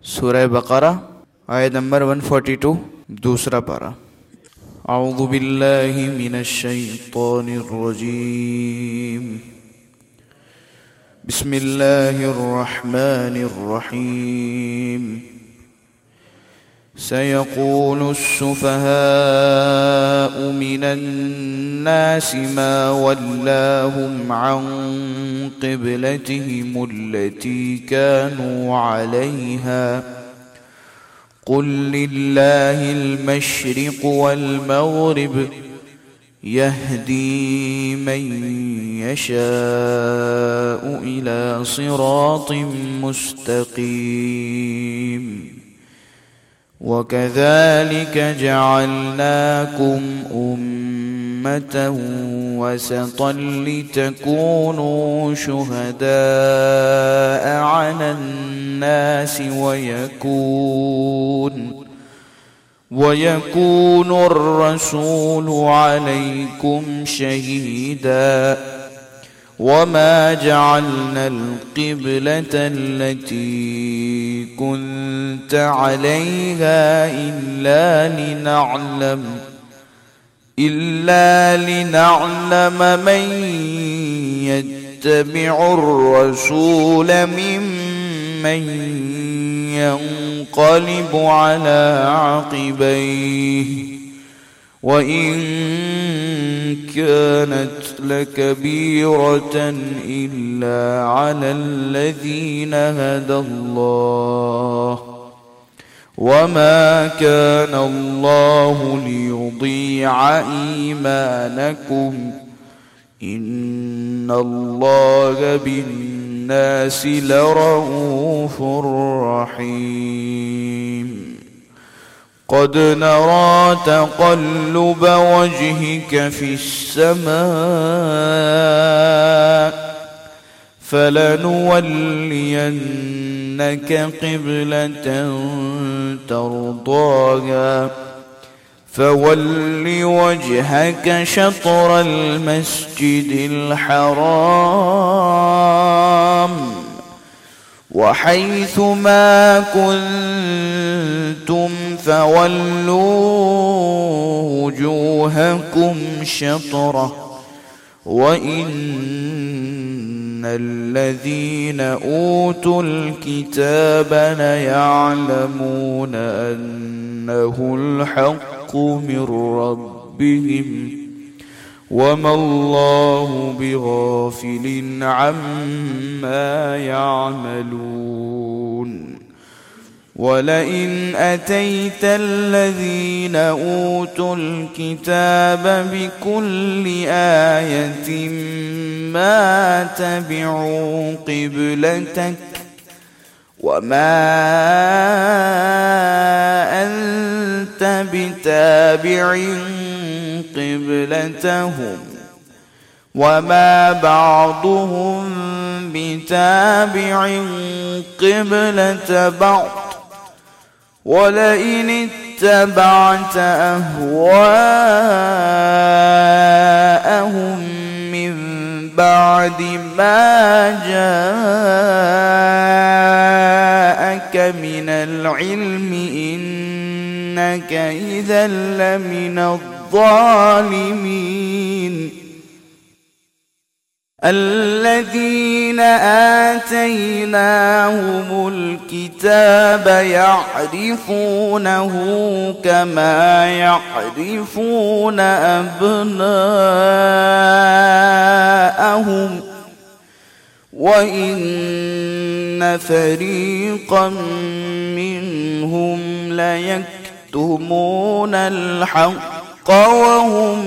सूरह बकरा आयत नंबर 142 दूसरा पारा। अऊज़ु बिल्लाहि मिनश शैतानिर रजीम। बिस्मिल्लाहिर रहमानिर रहीम। सयक़ूलु अस्सुफ़हाउ मिनन नासि मा वल्लाहुम अन क़िब्लतिहिमुल्लती कानू अलैहा क़ुल लिल्लाहिल मशरिक़ वल मग़रिब यहदी मन यशाअु इला सिरातिम मुस्तक़ीम। वकज़ालिक जअलनाकुम उम्मतन वसतन लितकूनू शुहदाअ अलन नासि वयकून अर्रसूलु अलैकुम शहीदा वमा जअलना अल-क़िब्लत अल्लती कुन्त अलैहा इल्ला लिनअलम मन यत्तबिउर रसूल मिम्मन यन्क़लिबु अला अक़िबैहि वइन कानत लकबीरतन इल्ला अलल्लज़ीन हदल्लाह वमा कान अल्लाहु लियुड़ीअ ईमानकुम इन्नल्लाह बिन्नासि लरऊफ़ुर रहीम। क़द नरा तक़ल्लुब वजहिक फ़िस्समाअ फलनुवल्लियन्नक क़िब्लतन तर्दाहा फवल्ल वजहक शत्रल मस्जिदिल हराम वहैथुमा कुन्तुम फवल्लू वुजूहकुम शत्रह वइन्नल्लज़ीन ऊतुल किताब लयअलमून अन्नहुल हक़्क़ु मिर रब्बिहिम वमा अल्लाहु बिगाफ़िलिन अम्मा यअमलून। वलइन अतैत الذين أوتوا الكتاب بكل آية ما تبعوا قبلتك وما أنت بتابع قبلتهم وما بعضهم بتابع قبلة بعض ولئن اتبعت أهواءهم من بعد ما جاءك من العلم إنك إذا لمن الظالمين। الذين آتيناهم الكتاب يعرفونه كما يعرفون أبناءهم وإن فريقا منهم ليكتمون الحق وهم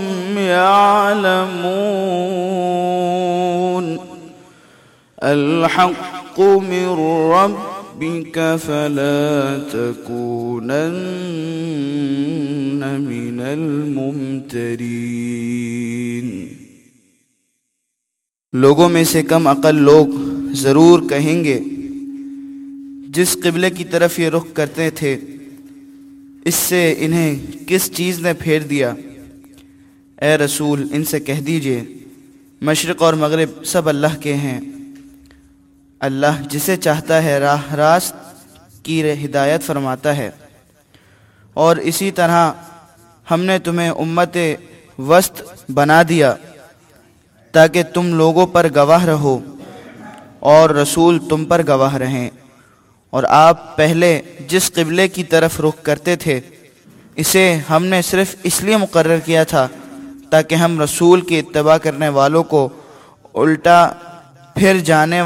يعلمون الحق من ربك فلا تكونن من الممترين। लोगों में से कम अकल लोग ज़रूर कहेंगे जिस क़िबले की तरफ ये रुख करते थे इससे इन्हें किस चीज़ ने फेर दिया। ए रसूल इनसे कह दीजिए मशरिक़ और मग़रिब सब अल्लाह के हैं। अल्लाह जिसे चाहता है राह रास्त की हिदायत फरमाता है। और इसी तरह हमने तुम्हें उम्मत वस्त बना दिया ताकि तुम लोगों पर गवाह रहो और रसूल तुम पर गवाह रहें। और आप पहले जिस क़िबले की तरफ रुख करते थे इसे हमने सिर्फ़ इसलिए मुकर्रर किया था ताकि हम रसूल की इत्तबा करने वालों को उल्टा फिर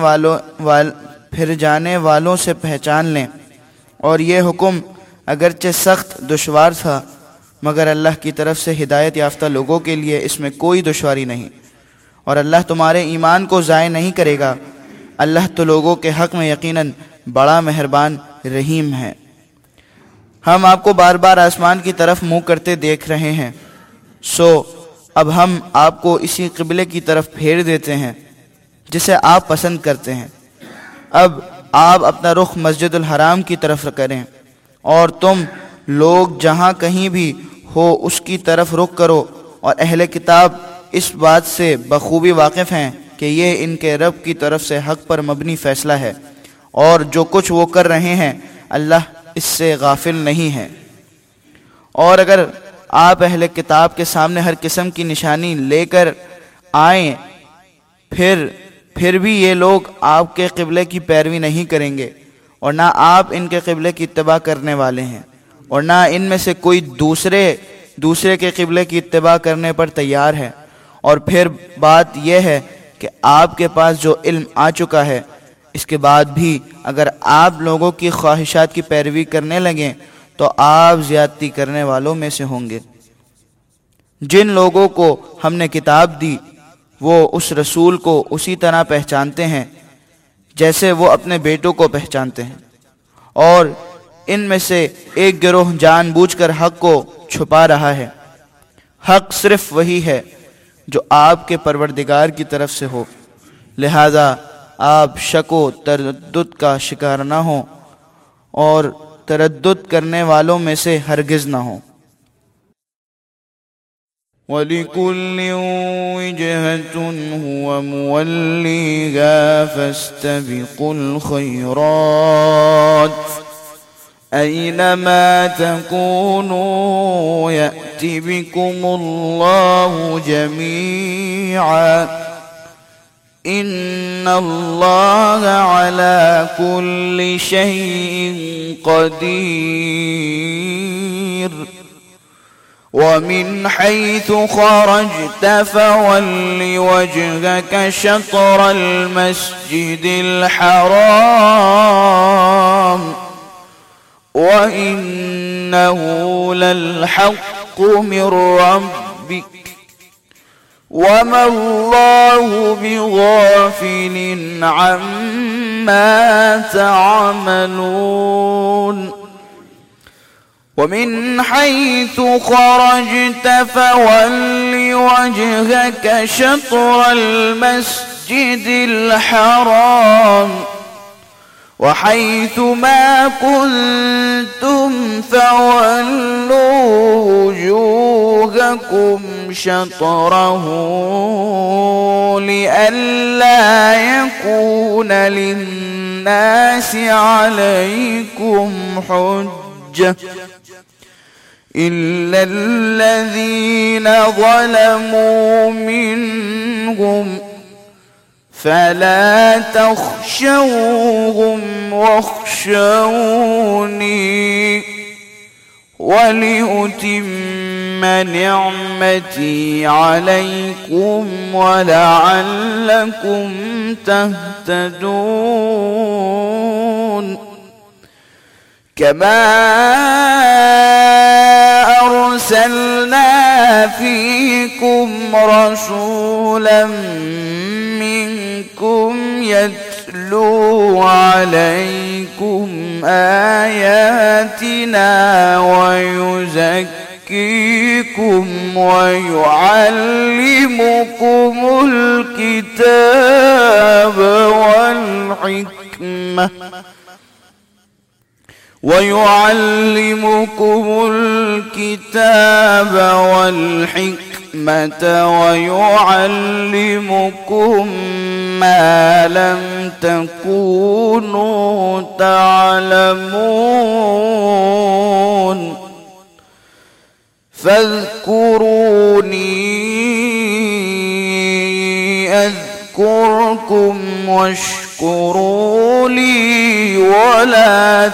जाने वालों से पहचान लें। और ये हुक्म अगरचे सख्त दुश्वार था मगर अल्लाह की तरफ से हिदायत याफ्ता लोगों के लिए इसमें कोई दुश्वारी नहीं। और अल्लाह तुम्हारे ईमान को ज़ाय नहीं करेगा। अल्लाह तो लोगों के हक़ में यकीनन बड़ा मेहरबान रहीम है। हम आपको बार बार आसमान की तरफ मुँह करते देख रहे हैं, सो अब हम आपको इसी क़िबले की तरफ फेर देते हैं जिसे आप पसंद करते हैं। अब आप अपना रुख मस्जिदुल हराम की तरफ करें और तुम लोग जहाँ कहीं भी हो उसकी तरफ रुख करो। और अहले किताब इस बात से बखूबी वाकिफ़ हैं कि ये इनके रब की तरफ से हक़ पर मबनी फ़ैसला है और जो कुछ वो कर रहे हैं अल्लाह इससे गाफिल नहीं है। और अगर आप अहले किताब के सामने हर किस्म की निशानी लेकर आएँ फिर भी ये लोग आपके क़िबले की पैरवी नहीं करेंगे और ना आप इनके क़िबले की इत्तबा करने वाले हैं और ना इनमें से कोई दूसरे के क़िबले की इत्तबा करने पर तैयार है। और फिर बात यह है कि आपके पास जो इल्म आ चुका है इसके बाद भी अगर आप लोगों की ख्वाहिशात की पैरवी करने लगें तो आप ज़्यादती करने वालों में से होंगे। जिन लोगों को हमने किताब दी वो उस रसूल को उसी तरह पहचानते हैं जैसे वो अपने बेटों को पहचानते हैं। और इनमें से एक गिरोह जानबूझकर हक़ को छुपा रहा है। हक़ सिर्फ वही है जो आपके परवरदिगार की तरफ से हो, लिहाजा आप शक व तरद्दुद का शिकार ना हो और तरद्दुद करने वालों में से हरगिज़ ना हो। वलिकुल्लिन वजहतुन हुवा मुवल्लिहा फस्तबिकुल खैरात ऐनमा तकूनू यअति बिकुमुल्लाहु जमीआ इन्नल्लाहा अला कुल्लि शैइन क़दीर वमिन हैथु खरजत फवल्लि वजहक शत्रल मस्जिदिल हराम वइन्नहु लल्हक़्क़ु मिर रब्बिक वमा अल्लाहु बिगाफिलिन अम्मा तअमलून ومن حيث خرجت فول وجهك شطر المسجد الحرام وحيث ما كنتم فولوا وجوهكم شطره لئلا يكون للناس عليكم حجة إلا الذين ظلموا منهم فلا تخشوهم واخشوني ولأتم نعمتي عليكم ولعلكم تهتدون كما أرسلنا فيكم رسولا منكم يتلو عليكم آياتنا ويزكيكم ويعلمكم الكتاب والحكمة ويعلمكم ما لم تكونوا تعلمون فاذكروني أذكركم واشكروا لي ولا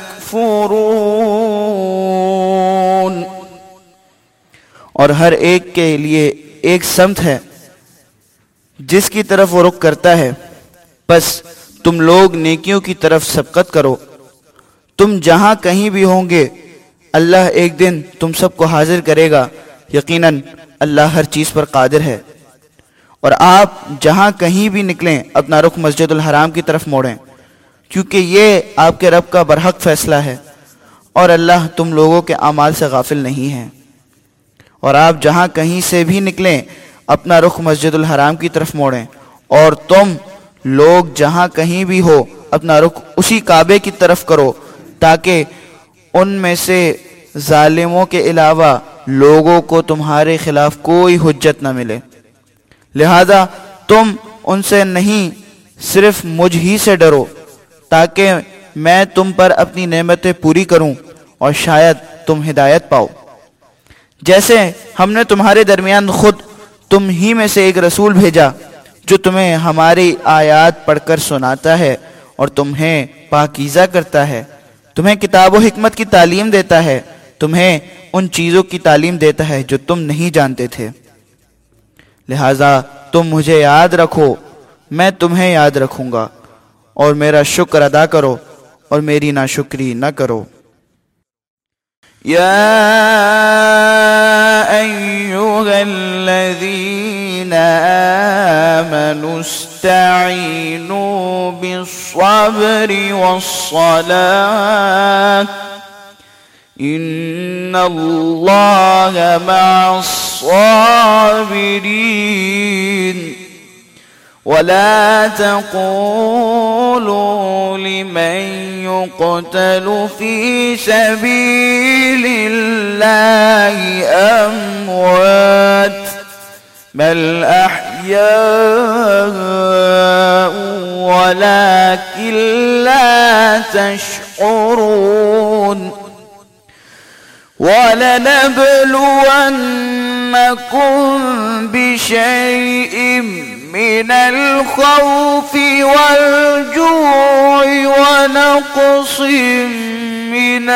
تكفرون। और हर एक के लिए एक समत है जिसकी तरफ वो रुख करता है। बस तुम लोग नेकियों की तरफ सबकत करो। तुम जहां कहीं भी होंगे अल्लाह एक दिन तुम सबको हाजिर करेगा। यकीनन अल्लाह हर चीज़ पर कादिर है। और आप जहां कहीं भी निकलें अपना रुख मस्जिदुल हराम की तरफ मोड़ें, क्योंकि ये आपके रब का बरहक फैसला है और अल्लाह तुम लोगों के अमाल से गाफिल नहीं है। और आप जहां कहीं से भी निकलें अपना रुख मस्जिदुल हराम की तरफ मोड़ें, और तुम लोग जहां कहीं भी हो अपना रुख उसी काबे की तरफ करो, ताकि उनमें से जालिमों के अलावा लोगों को तुम्हारे खिलाफ कोई हुज्जत न मिले। लिहाजा तुम उनसे नहीं सिर्फ मुझ ही से डरो, ताकि मैं तुम पर अपनी नेमतें पूरी करूं और शायद तुम हिदायत पाओ। जैसे हमने तुम्हारे दरमियान खुद तुम ही में से एक रसूल भेजा जो तुम्हें हमारी आयात पढ़कर सुनाता है और तुम्हें पाकीज़ा करता है, तुम्हें किताब व हिकमत की तालीम देता है, तुम्हें उन चीज़ों की तालीम देता है जो तुम नहीं जानते थे। लिहाजा तुम मुझे याद रखो, मैं तुम्हें याद रखूंगा, और मेरा शुक्र अदा करो और मेरी नाशुक्री न करो। या अय्युहल्लज़ीना आमनू इस्तईनू बिस्सब्रि वस्सलात इन्नल्लाह मअस्साबिरीन वला तक़ूलू लिमन युक़तलु फ़ी सबीलिल्लाहि अम्वात बल अह्याउ वलाकिन ला तशऊरून। वलनबलुवन्नकुम बिशैइन من الخوف والجوع ونقص من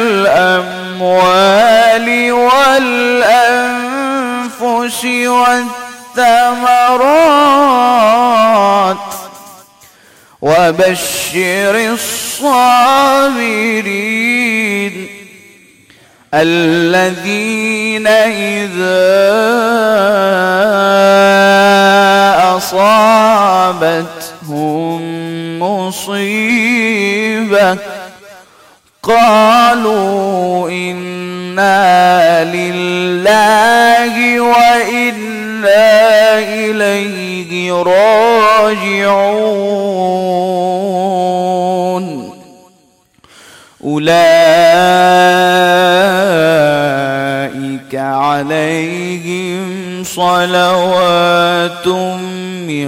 الأموال والأنفس والثمرات وبشر الصابرين الذين إذا أصابتهم مصيبة قالوا إنا لله وإنا إليه راجعون أولئك عليهم صلوات من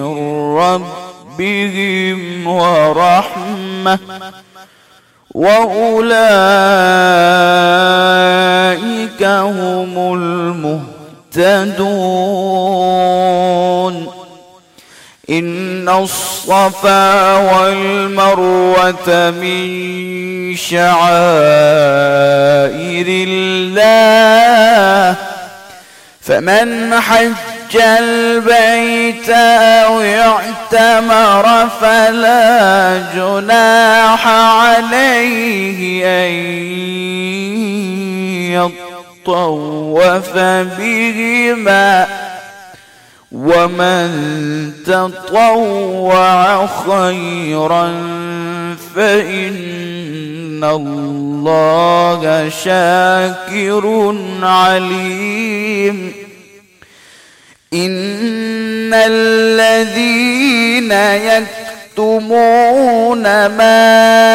ربهم ورحمة وأولئك هم المهتدون إن الصفا والمروة من شعائر الله فمن حج البيت أو اعتمر فلا جناح عليه أن يطوف بهما ومن تطوع خيرا فإن الله شاكر عليم إن الذين يكتمون ما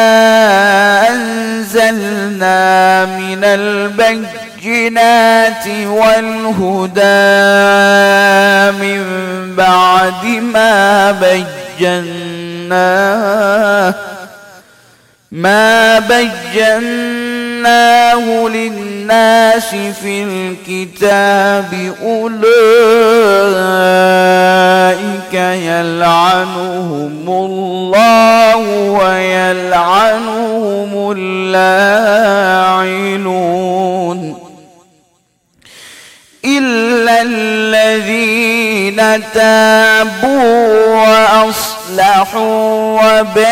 أنزلنا من البينات والهدى من بعد ما بينا بيناه للناس في الكتاب أولئك يلعنهم الله ويلعنهم اللاعنون إلا الذين تابوا وأصلحوا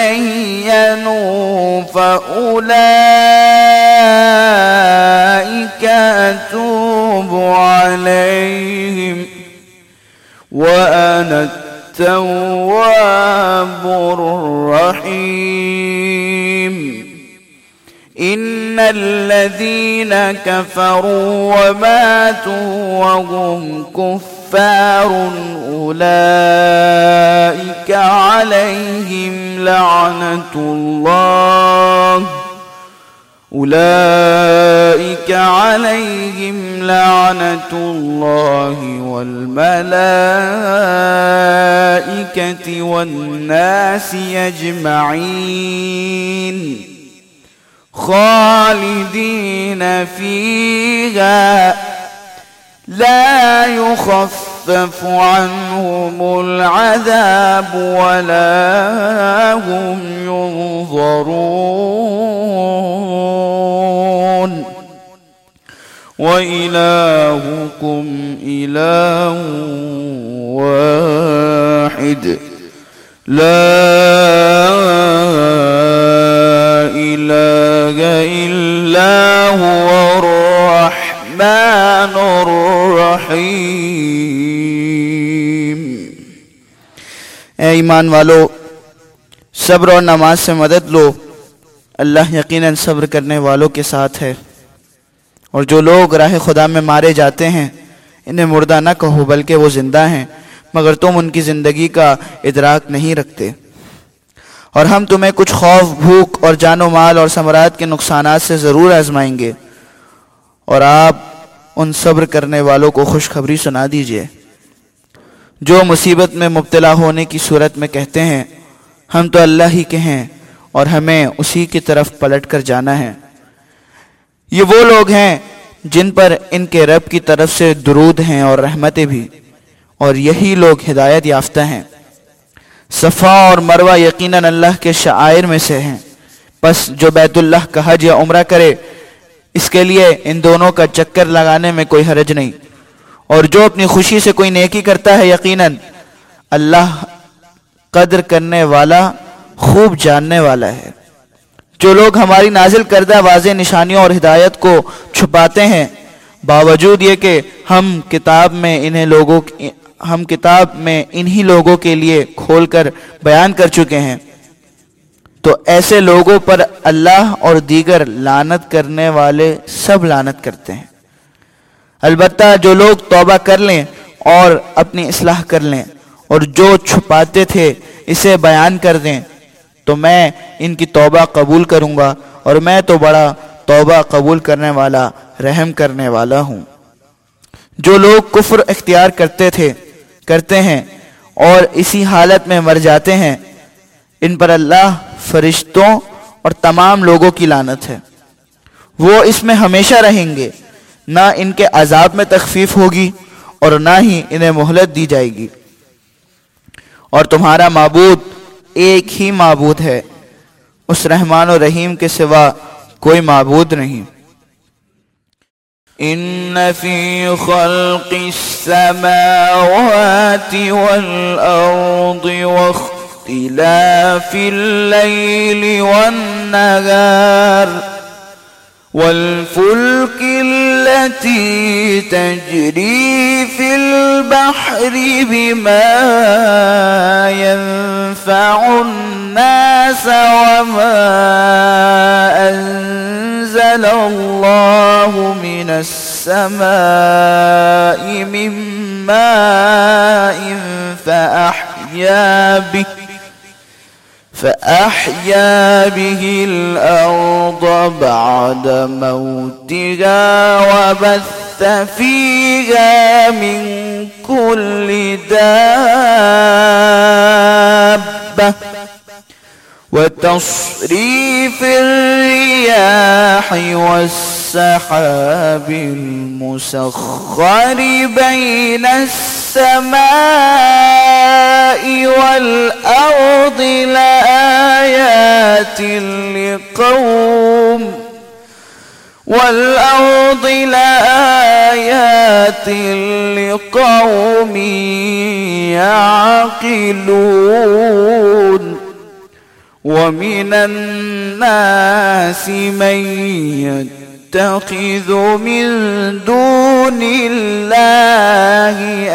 وبينوا فأولئك أتوب عليهم وأنا التواب الرحيم إن الذين كفروا وماتوا وهم كفار أولئك عليهم لعنة الله والملائكة والناس أجمعين خالدين فيها لا يخفف عنهم العذاب ولا هم ينظرون وإلهكم إله واحد لا إله إلا هو الرحمن الرحيم। اے ایمان والو، صبر اور نماز سے مدد لو، اللہ یقیناً صبر کرنے والوں کے ساتھ ہے۔ اور جو لوگ راہ خدا میں مارے جاتے ہیں انہیں مردہ نہ کہو بلکہ وہ زندہ ہیں، مگر تم ان کی زندگی کا ادراک نہیں رکھتے۔ اور ہم تمہیں کچھ خوف، بھوک اور جان و مال اور ثمرات کے نقصانات سے ضرور آزمائیں گے، اور آپ ان صبر کرنے والوں کو خوشخبری سنا دیجئے جو مصیبت میں مبتلا ہونے کی صورت میں کہتے ہیں ہم تو اللہ ہی کے ہیں اور ہمیں اسی کی طرف پلٹ کر جانا ہے۔ یہ وہ لوگ ہیں جن پر ان کے رب کی طرف سے درود ہیں اور رحمتیں بھی، اور یہی لوگ ہدایت یافتہ ہیں۔ صفا اور مروہ یقیناً اللہ کے شعائر میں سے ہیں، پس جو بیت اللہ کا حج یا عمرہ کرے اس کے لیے ان دونوں کا چکر لگانے میں کوئی حرج نہیں، اور جو اپنی خوشی سے کوئی نیکی کرتا ہے یقیناً اللہ قدر کرنے والا، خوب جاننے والا ہے۔ جو لوگ ہماری نازل کردہ واضح نشانیوں اور ہدایت کو چھپاتے ہیں باوجود یہ کہ ہم کتاب میں انہی لوگوں کے لیے کھول کر بیان کر چکے ہیں، تو ایسے لوگوں پر اللہ اور دیگر لعنت کرنے والے سب لعنت کرتے ہیں۔ البتہ جو لوگ توبہ کر لیں اور اپنی اصلاح کر لیں اور جو چھپاتے تھے اسے بیان کر دیں تو میں ان کی توبہ قبول کروں گا، اور میں تو بڑا توبہ قبول کرنے والا، رحم کرنے والا ہوں۔ جو لوگ کفر اختیار کرتے ہیں اور اسی حالت میں مر جاتے ہیں ان پر اللہ، فرشتوں اور تمام لوگوں کی لعنت ہے۔ وہ اس میں ہمیشہ رہیں گے، نہ ان کے عذاب میں تخفیف ہوگی اور نہ ہی انہیں مہلت دی جائے گی۔ اور تمہارا معبود ایک ہی معبود ہے، اس رحمان و رحیم کے سوا کوئی معبود نہیں۔ ان فی خلق السماوات والارض واختلاف اللیل والنہار والفلك التي تجري في البحر بما ينفع الناس وما أنزل الله من السماء من ماء فأحيا به الأرض بعد موتها وبث فيها من كل دابة دابة وتصريف الرياح والسحاب المسخر بين السماء والأرض لآيات لقوم يعقلون ومن الناس من يتخذ من دون الله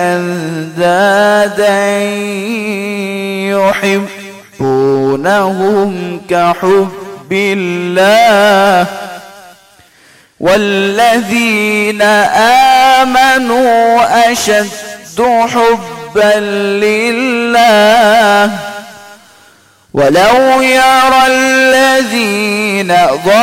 أندادا يحبونهم كحب الله والذين آمنوا أشد حبا لله ولو يرى الذين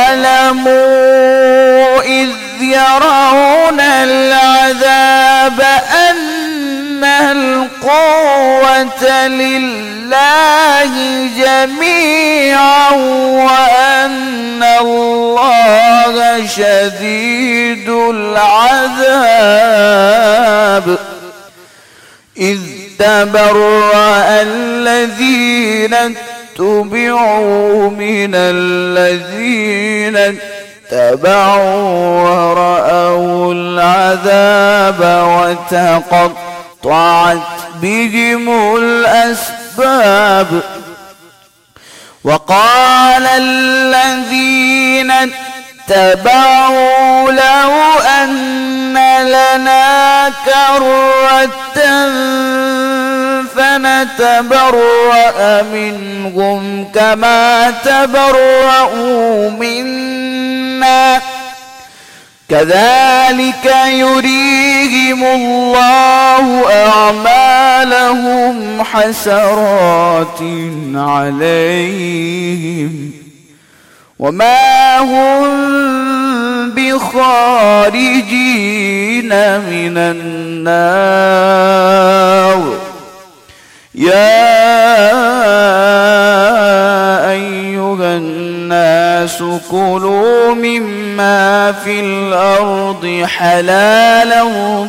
ظلموا إذ يرون العذاب أن القوة لله جميعا وأن الله شديد العذاب إذ تبرأ الذين اتبعوا من الذين اتبعوا ورأوا العذاب وتقطعت بهم الأسباب وقال الذين اتبعوا لو أن لنا كرة فنتبرأ منهم كما تبرأوا منا كذلك يريهم الله أعمالهم حسرات عليهم وما هم بخارجين من النار يا أيها الناس كلوا مما في الأرض حلالا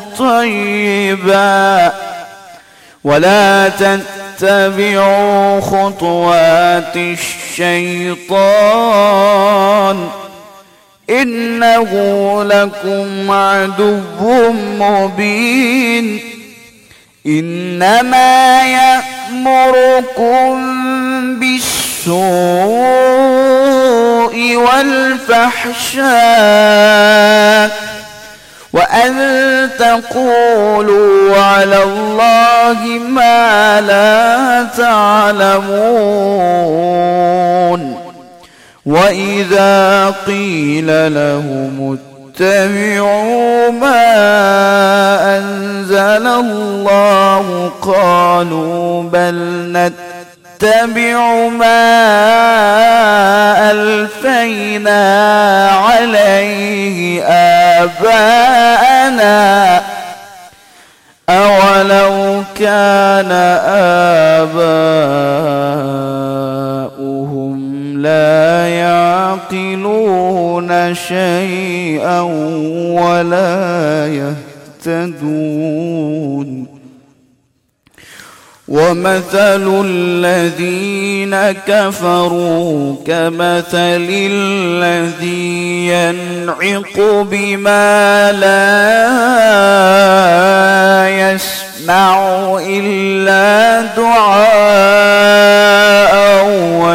طيبا ولا تتبعوا خطوات الشيطان إنه لكم عدو مبين إنما يأمركم بالسوء والفحشاء وأن تقولوا على الله ما لا تعلمون وإذا قيل لهم اتبعوا ما أنزل الله قالوا بل نتبع ما ألفينا عليه آباءنا أولو كان آباؤهم لا يعقلون شيئا ولا يهتدون ومثل الذين كفروا كمثل الذي ينعق بما لا يسمع إلا دعاء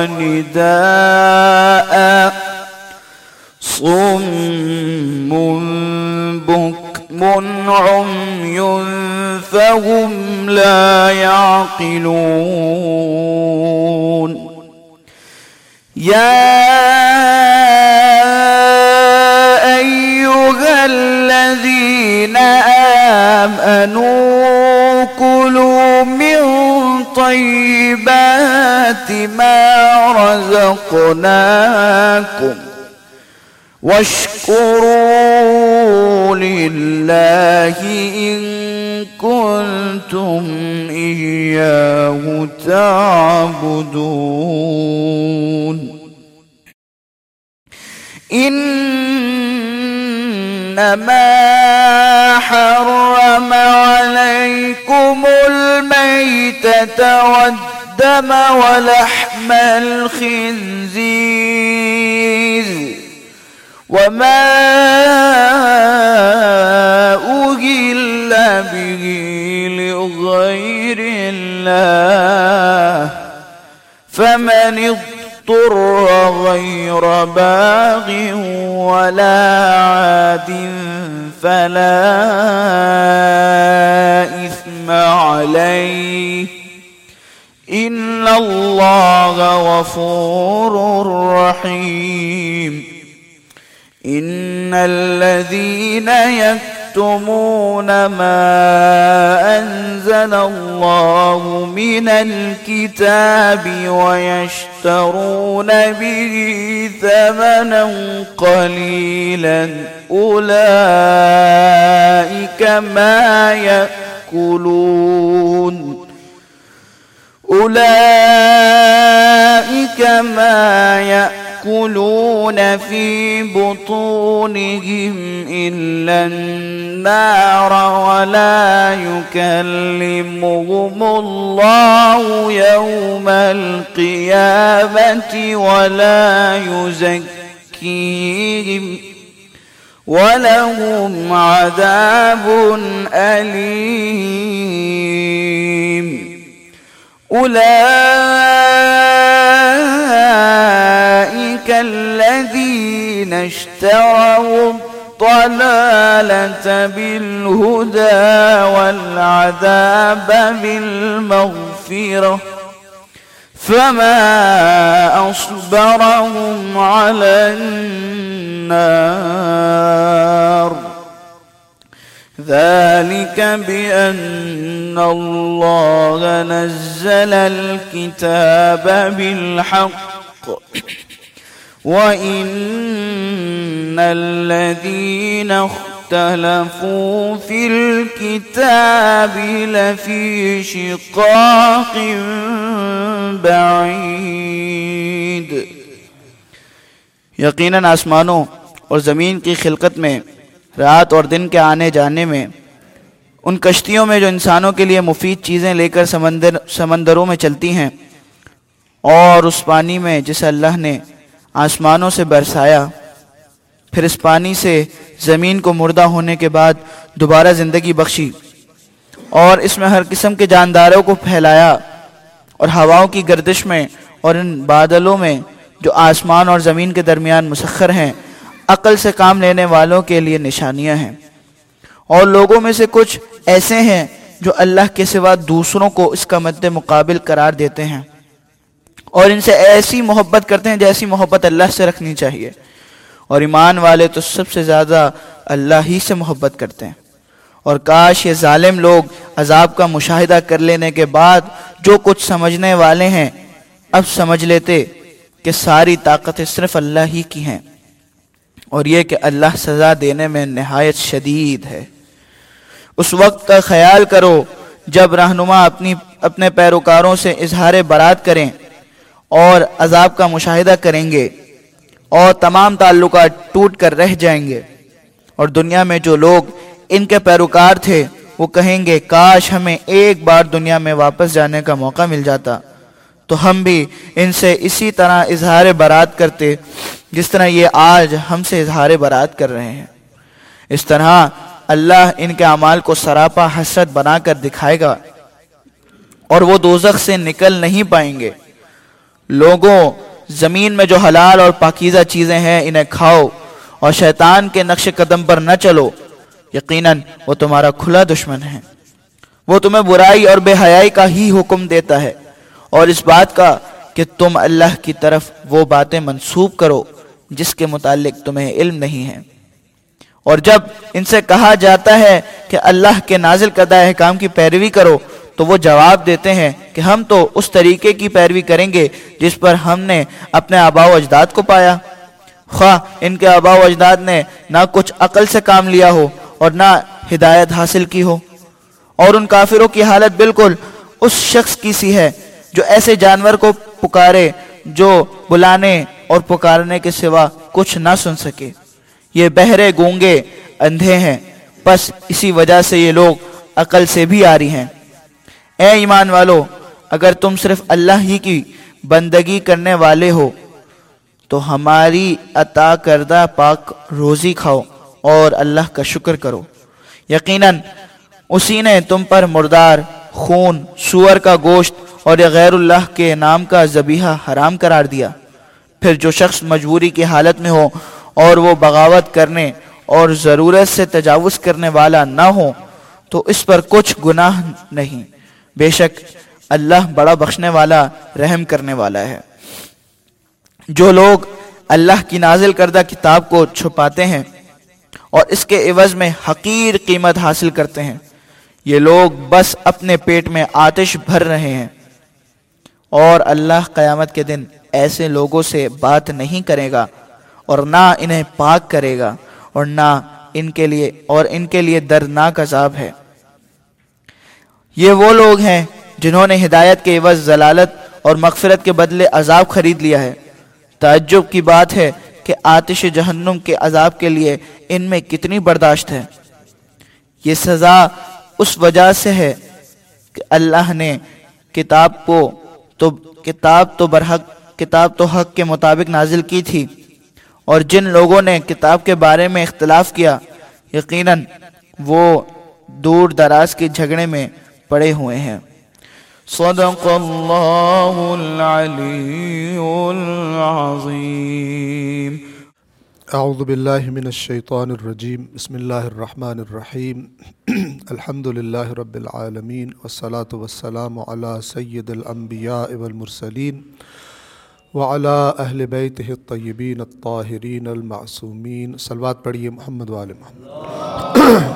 ونداء صم بكم عمي فهم لا يعقلون يا أيها الذين آمنوا كلوا من طيبات ما رزقناكم واشكروا لله إن كنتم إياه تعبدون إنما حرم عليكم الميتة والدم ولحم الخنزير وما أهل به لغير الله فمن اضطر غير باغ ولا عاد فلا إثم عليه إن الله غفور رحيم إن الذين يكتمون ما أنزل الله من الكتاب ويشترون به ثمنا قليلا أولئك ما يأكلون في بطونهم إلا النار ولا يكلمهم الله يوم القيامة ولا يزكيهم ولهم عذاب أليم أولئك الذين اشتروا الضلالة بالهدى والعذاب بالمغفرة فما أصبرهم على النار ذلك بأن الله نزل الكتاب بالحق وإن الذين اختلفوا في الكتاب لفي شقاق بعيد یقیناً آسمانوں اور زمین کی خلقت میں، رات اور دن کے آنے جانے میں، ان کشتیوں میں جو انسانوں کے لیے مفید چیزیں لے کر سمندروں میں چلتی ہیں، اور اس پانی میں جسے اللہ نے آسمانوں سے برسایا، پھر اس پانی سے زمین کو مردہ ہونے کے بعد دوبارہ زندگی بخشی، اور اس میں ہر قسم کے جانداروں کو پھیلایا، اور ہواؤں کی گردش میں اور ان بادلوں میں جو آسمان اور زمین کے درمیان مسخر ہیں، عقل سے کام لینے والوں کے لیے نشانیاں ہیں۔ اور لوگوں میں سے کچھ ایسے ہیں جو اللہ کے سوا دوسروں کو اس کا مد مقابل قرار دیتے ہیں، اور ان سے ایسی محبت کرتے ہیں جیسی محبت اللہ سے رکھنی چاہیے، اور ایمان والے تو سب سے زیادہ اللہ ہی سے محبت کرتے ہیں۔ اور کاش یہ ظالم لوگ عذاب کا مشاہدہ کر لینے کے بعد جو کچھ سمجھنے والے ہیں اب سمجھ لیتے کہ ساری طاقتیں صرف اللہ ہی کی ہیں، اور یہ کہ اللہ سزا دینے میں نہایت شدید ہے۔ اس وقت کا خیال کرو جب رہنما اپنے پیروکاروں سے اظہار برات کریں اور عذاب کا مشاہدہ کریں گے، اور تمام تعلقات ٹوٹ کر رہ جائیں گے، اور دنیا میں جو لوگ ان کے پیروکار تھے وہ کہیں گے کاش ہمیں ایک بار دنیا میں واپس جانے کا موقع مل جاتا تو ہم بھی ان سے اسی طرح اظہار برات کرتے جس طرح یہ آج ہم سے اظہار برات کر رہے ہیں۔ اس طرح اللہ ان کے اعمال کو سراپا حسرت بنا کر دکھائے گا، اور وہ دوزخ سے نکل نہیں پائیں گے۔ لوگوں، زمین میں جو حلال اور پاکیزہ چیزیں ہیں انہیں کھاؤ، اور شیطان کے نقش قدم پر نہ چلو، یقیناً وہ تمہارا کھلا دشمن ہے۔ وہ تمہیں برائی اور بے حیائی کا ہی حکم دیتا ہے، اور اس بات کا کہ تم اللہ کی طرف وہ باتیں منسوب کرو جس کے متعلق تمہیں علم نہیں ہے۔ اور جب ان سے کہا جاتا ہے کہ اللہ کے نازل کردہ احکام کی پیروی کرو تو وہ جواب دیتے ہیں کہ ہم تو اس طریقے کی پیروی کریں گے جس پر ہم نے اپنے آباء و اجداد کو پایا، خواہ ان کے آباء و اجداد نے نہ کچھ عقل سے کام لیا ہو اور نہ ہدایت حاصل کی ہو۔ اور ان کافروں کی حالت بالکل اس شخص کی سی ہے جو ایسے جانور کو پکارے جو بلانے اور پکارنے کے سوا کچھ نہ سن سکے۔ یہ بہرے، گونگے، اندھے ہیں، بس اسی وجہ سے یہ لوگ عقل سے بھی عاری ہیں۔ اے ایمان والو، اگر تم صرف اللہ ہی کی بندگی کرنے والے ہو تو ہماری عطا کردہ پاک روزی کھاؤ اور اللہ کا شکر کرو۔ یقیناً اسی نے تم پر مردار، خون، سور کا گوشت اور غیر اللہ کے نام کا ذبیحہ حرام قرار دیا۔ پھر جو شخص مجبوری کی حالت میں ہو اور وہ بغاوت کرنے اور ضرورت سے تجاوز کرنے والا نہ ہو تو اس پر کچھ گناہ نہیں، بے شک اللہ بڑا بخشنے والا، رحم کرنے والا ہے۔ جو لوگ اللہ کی نازل کردہ کتاب کو چھپاتے ہیں اور اس کے عوض میں حقیر قیمت حاصل کرتے ہیں، یہ لوگ بس اپنے پیٹ میں آتش بھر رہے ہیں، اور اللہ قیامت کے دن ایسے لوگوں سے بات نہیں کرے گا اور نہ انہیں پاک کرے گا اور نہ ان کے لیے دردناک عذاب ہے۔ یہ وہ لوگ ہیں جنہوں نے ہدایت کے عوض ضلالت اور مغفرت کے بدلے عذاب خرید لیا ہے۔ تعجب کی بات ہے کہ آتش جہنم کے عذاب کے لیے ان میں کتنی برداشت ہے۔ یہ سزا اس وجہ سے ہے کہ اللہ نے کتاب تو حق کے مطابق نازل کی تھی، اور جن لوگوں نے کتاب کے بارے میں اختلاف کیا یقیناً وہ دور دراز کے جھگڑے میں پڑے ہوئے ہیں۔ صدق اللہ العلی العظیم۔ اعوذ باللہ من الشیطان الرجیم، بسم اللہ الرحمن الرحیم۔ الحمد للہ رب العالمین، والصلاة والسلام علی سید الانبیاء والمرسلین وعلی اہل بیتہ الطیبین الطاہرین المعصومین۔ صلوات پڑھیے محمد وآل محمد۔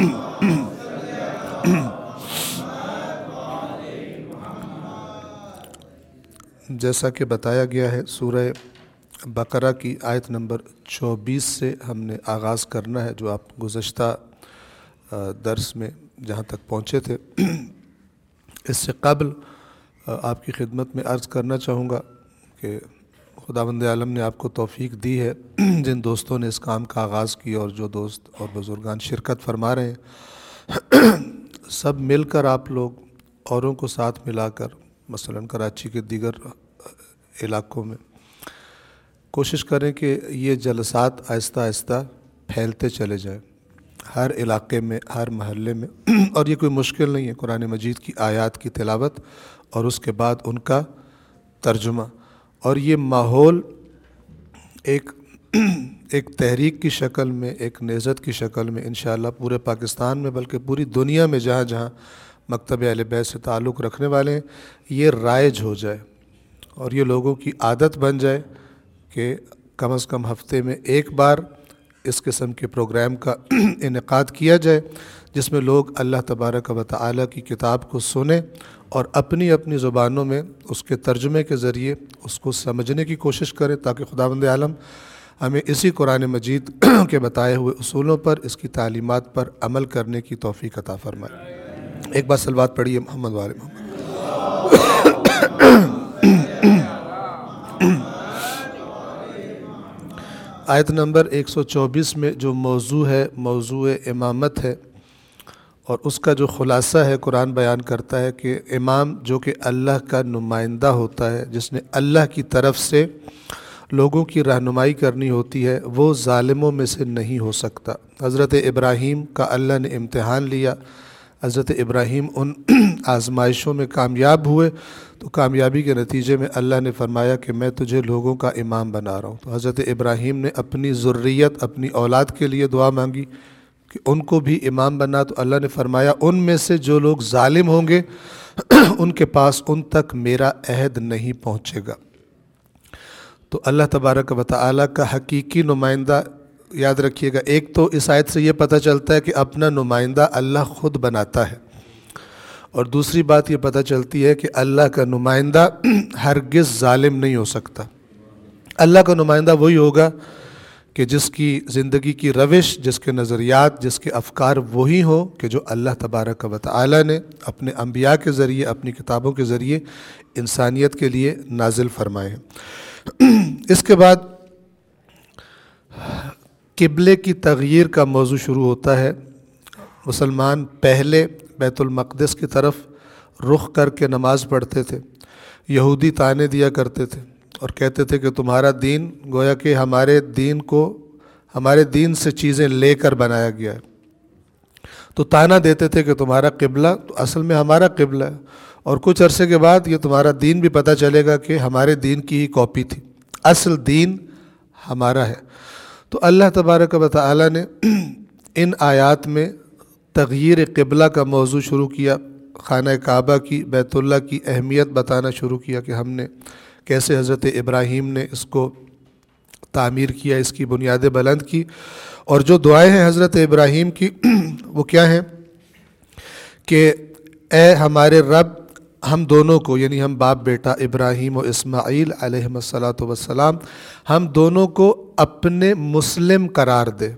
جیسا کہ بتایا گیا ہے، سورہ بقرہ کی آیت نمبر 24 سے ہم نے آغاز کرنا ہے، جو آپ گزشتہ درس میں جہاں تک پہنچے تھے۔ اس سے قبل آپ کی خدمت میں عرض کرنا چاہوں گا کہ خداوند عالم نے آپ کو توفیق دی ہے، جن دوستوں نے اس کام کا آغاز کیا اور جو دوست اور بزرگان شرکت فرما رہے ہیں، سب مل کر آپ لوگ اوروں کو ساتھ ملا کر، مثلا کراچی کے دیگر علاقوں میں کوشش کریں کہ یہ جلسات آہستہ آہستہ پھیلتے چلے جائیں ہر علاقے میں، ہر محلے میں۔ اور یہ کوئی مشکل نہیں ہے، قرآن مجید کی آیات کی تلاوت اور اس کے بعد ان کا ترجمہ، اور یہ ماحول ایک تحریک کی شکل میں، ایک نہضت کی شکل میں انشاءاللہ پورے پاکستان میں بلکہ پوری دنیا میں جہاں جہاں مکتب اہل بیت سے تعلق رکھنے والے ہیں، یہ رائج ہو جائے اور یہ لوگوں کی عادت بن جائے کہ کم از کم ہفتے میں ایک بار اس قسم کے پروگرام کا انعقاد کیا جائے، جس میں لوگ اللہ تبارک و تعالی کی کتاب کو سنیں اور اپنی اپنی زبانوں میں اس کے ترجمے کے ذریعے اس کو سمجھنے کی کوشش کریں، تاکہ خداوند عالم ہمیں اسی قرآن مجید کے بتائے ہوئے اصولوں پر، اس کی تعلیمات پر عمل کرنے کی توفیق عطا فرمائے۔ ایک بار صلوات پڑھیے محمد وآل محمد۔ آیت نمبر 124 میں جو موضوع ہے، موضوع امامت ہے، اور اس کا جو خلاصہ ہے قرآن بیان کرتا ہے کہ امام جو کہ اللہ کا نمائندہ ہوتا ہے، جس نے اللہ کی طرف سے لوگوں کی رہنمائی کرنی ہوتی ہے، وہ ظالموں میں سے نہیں ہو سکتا۔ حضرت ابراہیم کا اللہ نے امتحان لیا، حضرت ابراہیم ان آزمائشوں میں کامیاب ہوئے، تو کامیابی کے نتیجے میں اللہ نے فرمایا کہ میں تجھے لوگوں کا امام بنا رہا ہوں۔ تو حضرت ابراہیم نے اپنی ذریت، اپنی اولاد کے لیے دعا مانگی کہ ان کو بھی امام بنا، تو اللہ نے فرمایا ان میں سے جو لوگ ظالم ہوں گے ان کے پاس ان تک میرا عہد نہیں پہنچے گا۔ تو اللہ تبارک و تعالی کا حقیقی نمائندہ، یاد رکھیے گا، ایک تو اس آیت سے یہ پتہ چلتا ہے کہ اپنا نمائندہ اللہ خود بناتا ہے، اور دوسری بات یہ پتہ چلتی ہے کہ اللہ کا نمائندہ ہرگز ظالم نہیں ہو سکتا۔ اللہ کا نمائندہ وہی ہوگا کہ جس کی زندگی کی روش، جس کے نظریات، جس کے افکار وہی ہوں کہ جو اللہ تبارک و تعالی نے اپنے انبیاء کے ذریعے، اپنی کتابوں کے ذریعے انسانیت کے لیے نازل فرمائے ہیں۔ اس کے بعد قبلے کی تغییر کا موضوع شروع ہوتا ہے۔ مسلمان پہلے بیت المقدس کی طرف رخ کر کے نماز پڑھتے تھے، یہودی طعنے دیا کرتے تھے اور کہتے تھے کہ تمہارا دین گویا کہ ہمارے دین سے چیزیں لے کر بنایا گیا ہے، تو طعنہ دیتے تھے کہ تمہارا قبلہ تو اصل میں ہمارا قبلہ ہے، اور کچھ عرصے کے بعد یہ تمہارا دین بھی پتہ چلے گا کہ ہمارے دین کی ہی کاپی تھی، اصل دین ہمارا ہے۔ تو اللہ تبارک و تعالی نے ان آیات میں تغییر قبلہ کا موضوع شروع کیا، خانہ کعبہ کی، بیت اللہ کی اہمیت بتانا شروع کیا کہ ہم نے کیسے حضرت ابراہیم نے اس کو تعمیر کیا، اس کی بنیادیں بلند کی، اور جو دعائیں ہیں حضرت ابراہیم کی وہ کیا ہیں کہ اے ہمارے رب، ہم دونوں کو، یعنی ہم باپ بیٹا ابراہیم و اسماعیل علیہم الصلاۃ والسلام، ہم دونوں کو اپنے مسلم قرار دے۔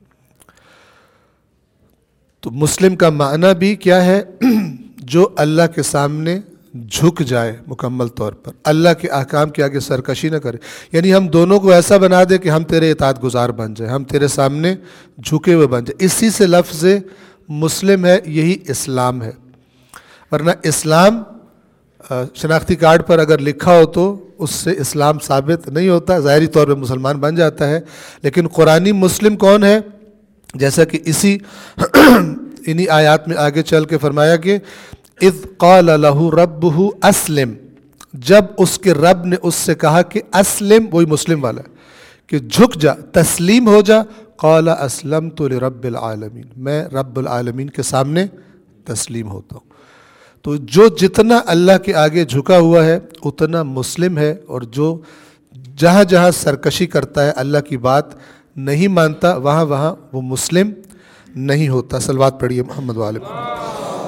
تو مسلم کا معنی بھی کیا ہے؟ جو اللہ کے سامنے جھک جائے مکمل طور پر، اللہ کے احکام کے آگے سرکشی نہ کرے، یعنی ہم دونوں کو ایسا بنا دے کہ ہم تیرے اطاعت گزار بن جائیں، ہم تیرے سامنے جھکے ہوئے بن جائیں۔ اسی سے لفظ مسلم ہے، یہی اسلام ہے۔ ورنہ اسلام شناختی کارڈ پر اگر لکھا ہو تو اس سے اسلام ثابت نہیں ہوتا، ظاہری طور پہ مسلمان بن جاتا ہے، لیکن قرآنی مسلم کون ہے؟ جیسا کہ انہی آیات میں آگے چل کے فرمایا کہ اذ قال له ربه اسلم، جب اس کے رب نے اس سے کہا کہ اسلم، وہی مسلم والا کہ جھک جا، تسلیم ہو جا، قال اسلمت لرب العالمین، میں رب العالمین کے سامنے تسلیم ہوتا ہوں۔ تو جو جتنا اللہ کے آگے جھکا ہوا ہے اتنا مسلم ہے، اور جو جہاں جہاں سرکشی کرتا ہے، اللہ کی بات نہیں مانتا، وہاں وہاں وہ مسلم نہیں ہوتا۔ صلوات پڑھیے محمد وآل محمد۔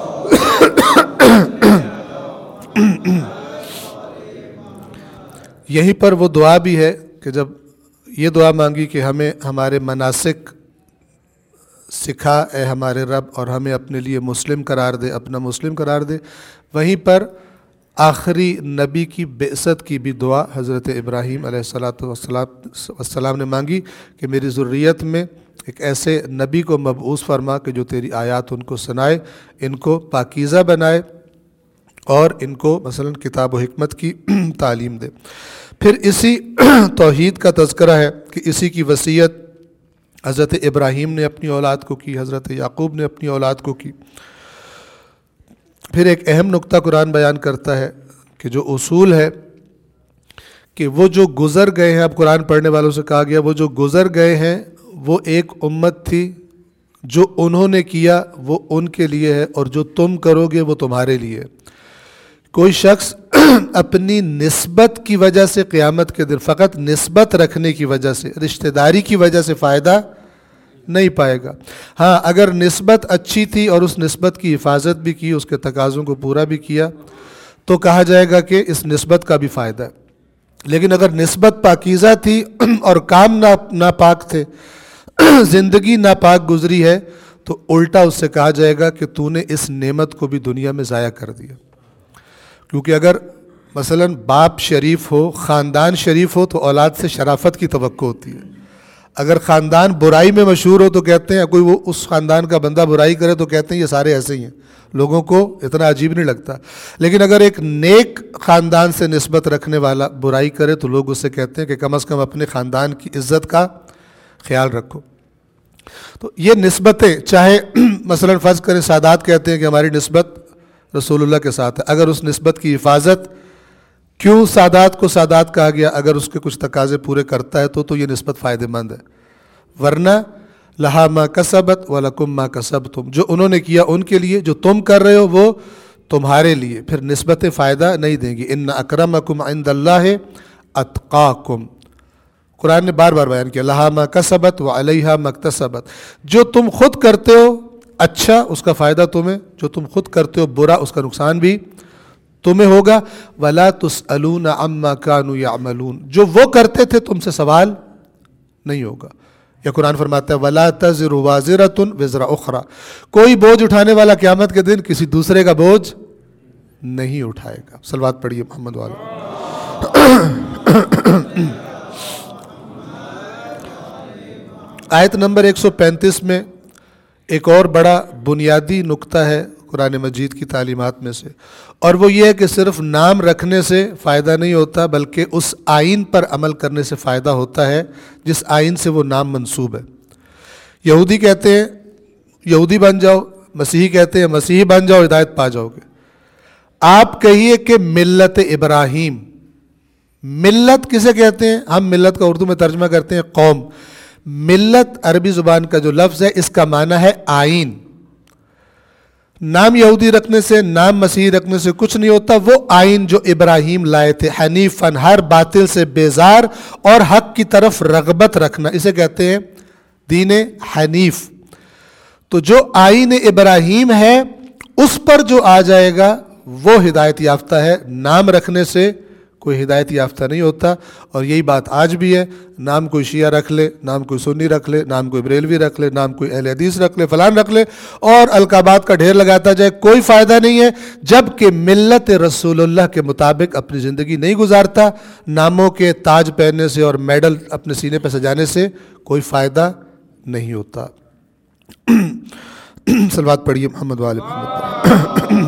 یہیں پر وہ دعا بھی ہے کہ جب یہ دعا مانگی کہ ہمیں ہمارے مناسک سکھا اے ہمارے رب، اور ہمیں اپنے لیے مسلم قرار دے، اپنا مسلم قرار دے، وہیں پر آخری نبی کی بعثت کی بھی دعا حضرت ابراہیم علیہ السلام نے مانگی کہ میری ذریت میں ایک ایسے نبی کو مبعوث فرما کہ جو تیری آیات ان کو سنائے، ان کو پاکیزہ بنائے اور ان کو مثلا کتاب و حکمت کی تعلیم دے۔ پھر اسی توحید کا تذکرہ ہے کہ اسی کی وصیت حضرت ابراہیم نے اپنی اولاد کو کی، حضرت یعقوب نے اپنی اولاد کو کی۔ پھر ایک اہم نقطہ قرآن بیان کرتا ہے کہ جو اصول ہے کہ وہ جو گزر گئے ہیں، اب قرآن پڑھنے والوں سے کہا گیا وہ جو گزر گئے ہیں وہ ایک امت تھی، جو انہوں نے کیا وہ ان کے لیے ہے، اور جو تم کرو گے وہ تمہارے لیے ہے۔ کوئی شخص اپنی نسبت کی وجہ سے قیامت کے دن فقط نسبت رکھنے کی وجہ سے، رشتہ داری کی وجہ سے فائدہ نہیں پائے گا۔ ہاں اگر نسبت اچھی تھی اور اس نسبت کی حفاظت بھی کی، اس کے تقاضوں کو پورا بھی کیا، تو کہا جائے گا کہ اس نسبت کا بھی فائدہ ہے۔ لیکن اگر نسبت پاکیزہ تھی اور کام ناپاک تھے، زندگی ناپاک گزری ہے، تو الٹا اس سے کہا جائے گا کہ تو نے اس نعمت کو بھی دنیا میں ضائع کر دیا۔ کیونکہ اگر مثلا باپ شریف ہو، خاندان شریف ہو، تو اولاد سے شرافت کی توقع ہوتی ہے۔ اگر خاندان برائی میں مشہور ہو تو کہتے ہیں، کوئی وہ اس خاندان کا بندہ برائی کرے تو کہتے ہیں یہ سارے ایسے ہی ہیں، لوگوں کو اتنا عجیب نہیں لگتا۔ لیکن اگر ایک نیک خاندان سے نسبت رکھنے والا برائی کرے تو لوگ اس سے کہتے ہیں کہ کم از کم اپنے خاندان کی عزت کا خیال رکھو۔ تو یہ نسبتیں، چاہے مثلا فرض کریں سادات کہتے ہیں کہ ہماری نسبت رسول اللہ کے ساتھ ہے، اگر اس نسبت کی حفاظت، کیوں سادات کو سادات کہا گیا؟ اگر اس کے کچھ تقاضے پورے کرتا ہے تو یہ نسبت فائدہ مند ہے، ورنہ لہا ما کسبت ولکم ما کسبتم، جو انہوں نے کیا ان کے لیے، جو تم کر رہے ہو وہ تمہارے لیے، پھر نسبتیں فائدہ نہیں دیں گی۔ ان اکرمکم عند اللہ اتقاکم، قرآن نے بار بار بیان کیا، لہا ما کسبت وعلیہا ما اکتسبت، جو تم خود کرتے ہو اچھا اس کا فائدہ تمہیں، جو تم خود کرتے ہو برا اس کا نقصان بھی تمہیں ہوگا۔ وَلَا تُسْأَلُونَ عَمَّا كَانُوا يَعْمَلُونَ، جو وہ کرتے تھے تم سے سوال نہیں ہوگا۔ یا قرآن فرماتا ہے وَلَا تَزِرُ وَازِرَةٌ وِزْرَ أُخْرَى، کوئی بوجھ اٹھانے والا قیامت کے دن کسی دوسرے کا بوجھ نہیں اٹھائے گا. صلوات پڑھیے محمد والے. آیت نمبر 135 میں ایک اور بڑا بنیادی نقطہ ہے قرآن مجید کی تعلیمات میں سے، اور وہ یہ ہے کہ صرف نام رکھنے سے فائدہ نہیں ہوتا بلکہ اس آئین پر عمل کرنے سے فائدہ ہوتا ہے جس آئین سے وہ نام منسوب ہے. یہودی کہتے ہیں یہودی بن جاؤ، مسیحی کہتے ہیں مسیحی بن جاؤ، ہدایت پا جاؤ گے. آپ کہیے کہ ملت ابراہیم. ملت کسے کہتے ہیں؟ ہم ملت کا اردو میں ترجمہ کرتے ہیں قوم. ملت عربی زبان کا جو لفظ ہے اس کا معنی ہے آئین. نام یہودی رکھنے سے، نام مسیحی رکھنے سے کچھ نہیں ہوتا. وہ آئین جو ابراہیم لائے تھے، حنیفاً، ہر باطل سے بیزار اور حق کی طرف رغبت رکھنا، اسے کہتے ہیں دین حنیف. تو جو آئین ابراہیم ہے اس پر جو آ جائے گا وہ ہدایت یافتہ ہے. نام رکھنے سے کوئی ہدایت یافتہ نہیں ہوتا. اور یہی بات آج بھی ہے. نام کوئی شیعہ رکھ لے، نام کوئی سنی رکھ لے، نام کوئی بریلوی رکھ لے، نام کوئی اہل حدیث رکھ لے، فلان رکھ لے، اور القابات کا ڈھیر لگاتا جائے، کوئی فائدہ نہیں ہے جب کہ ملت رسول اللہ کے مطابق اپنی زندگی نہیں گزارتا. ناموں کے تاج پہننے سے اور میڈل اپنے سینے پہ سجانے سے کوئی فائدہ نہیں ہوتا. صلوات پڑھیے محمد وآل محمد.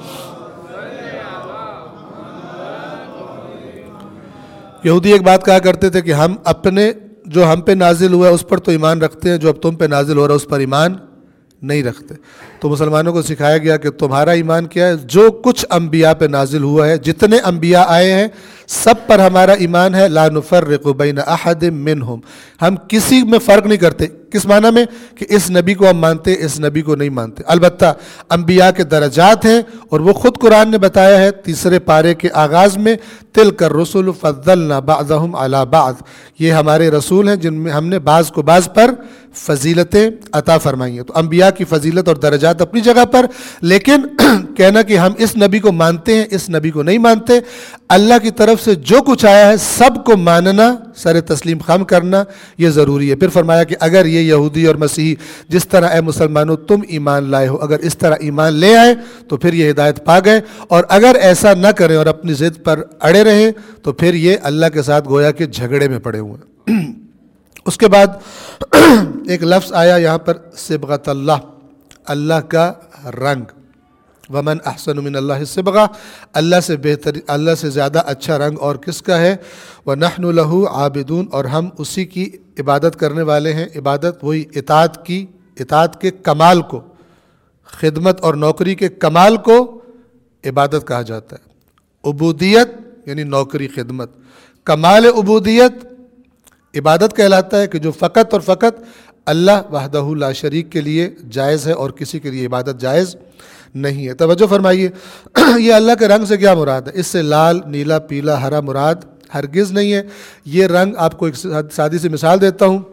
یہودی ایک بات کہا کرتے تھے کہ ہم اپنے جو ہم پہ نازل ہوا ہے اس پر تو ایمان رکھتے ہیں، جو اب تم پہ نازل ہو رہا ہے اس پر ایمان نہیں رکھتے. تو مسلمانوں کو سکھایا گیا کہ تمہارا ایمان کیا ہے؟ جو کچھ انبیاء پہ نازل ہوا ہے، جتنے انبیاء آئے ہیں سب پر ہمارا ایمان ہے. لا نفرق بین احد منہم، ہم کسی میں فرق نہیں کرتے. کس معنی میں؟ کہ اس نبی کو ہم مانتے، اس نبی کو نہیں مانتے. البتہ انبیاء کے درجات ہیں اور وہ خود قرآن نے بتایا ہے 3 پارے کے آغاز میں، تلک الرسل فضلنا بعضهم علی بعض، یہ ہمارے رسول ہیں جن میں ہم نے بعض کو بعض پر فضیلتیں عطا فرمائی ہیں. تو انبیاء کی فضیلت اور درجات اپنی جگہ پر، لیکن کہنا کہ ہم اس نبی کو مانتے ہیں اس نبی کو نہیں مانتے، اللہ کی طرف سے جو کچھ آیا ہے سب کو ماننا، سر تسلیم خم کرنا یہ ضروری ہے. پھر فرمایا کہ اگر یہ یہودی اور مسیحی جس طرح اے مسلمانوں تم ایمان لائے ہو، اگر اس طرح ایمان لے آئے تو پھر یہ ہدایت پا گئے، اور اگر ایسا نہ کریں اور اپنی ضد پر اڑے رہیں تو پھر یہ اللہ کے ساتھ گویا کہ جھگڑے میں پڑے ہوئے ہیں. اس کے بعد ایک لفظ آیا یہاں پر، صبغۃ اللہ، اللہ کا رنگ. ومن احسن من اللہ صبغہ، اللہ سے بہتر، اللہ سے زیادہ اچھا رنگ اور کس کا ہے؟ وَنَحْنُ لَهُ عَابِدُونَ، اور ہم اسی کی عبادت کرنے والے ہیں. عبادت وہی اطاعت کے کمال کو، خدمت اور نوکری کے کمال کو عبادت کہا جاتا ہے. عبودیت یعنی نوکری خدمت، کمال عبودیت عبادت کہلاتا ہے کہ جو فقط اور فقط اللہ وحدہ لا شریک کے لیے جائز ہے اور کسی کے لیے عبادت جائز نہیں ہے. توجہ فرمائیے، یہ اللہ کے رنگ سے کیا مراد ہے؟ اس سے لال، نیلا، پیلا، ہرا مراد ہرگز نہیں ہے. یہ رنگ آپ کو ایک سادی سی مثال دیتا ہوں.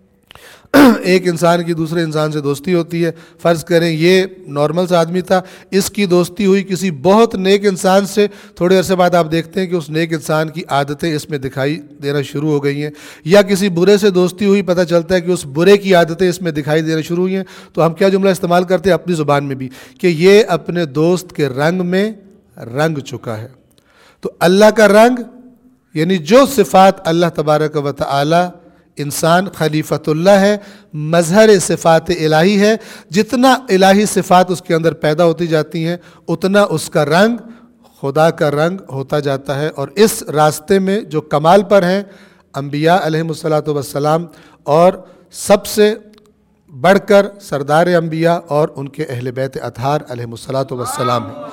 ایک انسان کی دوسرے انسان سے دوستی ہوتی ہے. فرض کریں یہ نارمل سا آدمی تھا، اس کی دوستی ہوئی کسی بہت نیک انسان سے. تھوڑے عرصے بعد آپ دیکھتے ہیں کہ اس نیک انسان کی عادتیں اس میں دکھائی دینا شروع ہو گئی ہیں. یا کسی برے سے دوستی ہوئی، پتہ چلتا ہے کہ اس برے کی عادتیں اس میں دکھائی دینا شروع ہوئی ہیں. تو ہم کیا جملہ استعمال کرتے ہیں اپنی زبان میں بھی کہ یہ اپنے دوست کے رنگ میں رنگ چکا ہے. تو اللہ کا رنگ یعنی جو صفات اللہ تبارک و تعالی، انسان خلیفۃ اللہ ہے، مظہر صفات الہی ہے، جتنا الہی صفات اس کے اندر پیدا ہوتی جاتی ہیں اتنا اس کا رنگ خدا کا رنگ ہوتا جاتا ہے. اور اس راستے میں جو کمال پر ہیں انبیاء علیہم الصلاۃ والسلام، اور سب سے بڑھ کر سردار انبیاء اور ان کے اہل بیت اطہار علیہم الصلاۃ والسلام ہیں.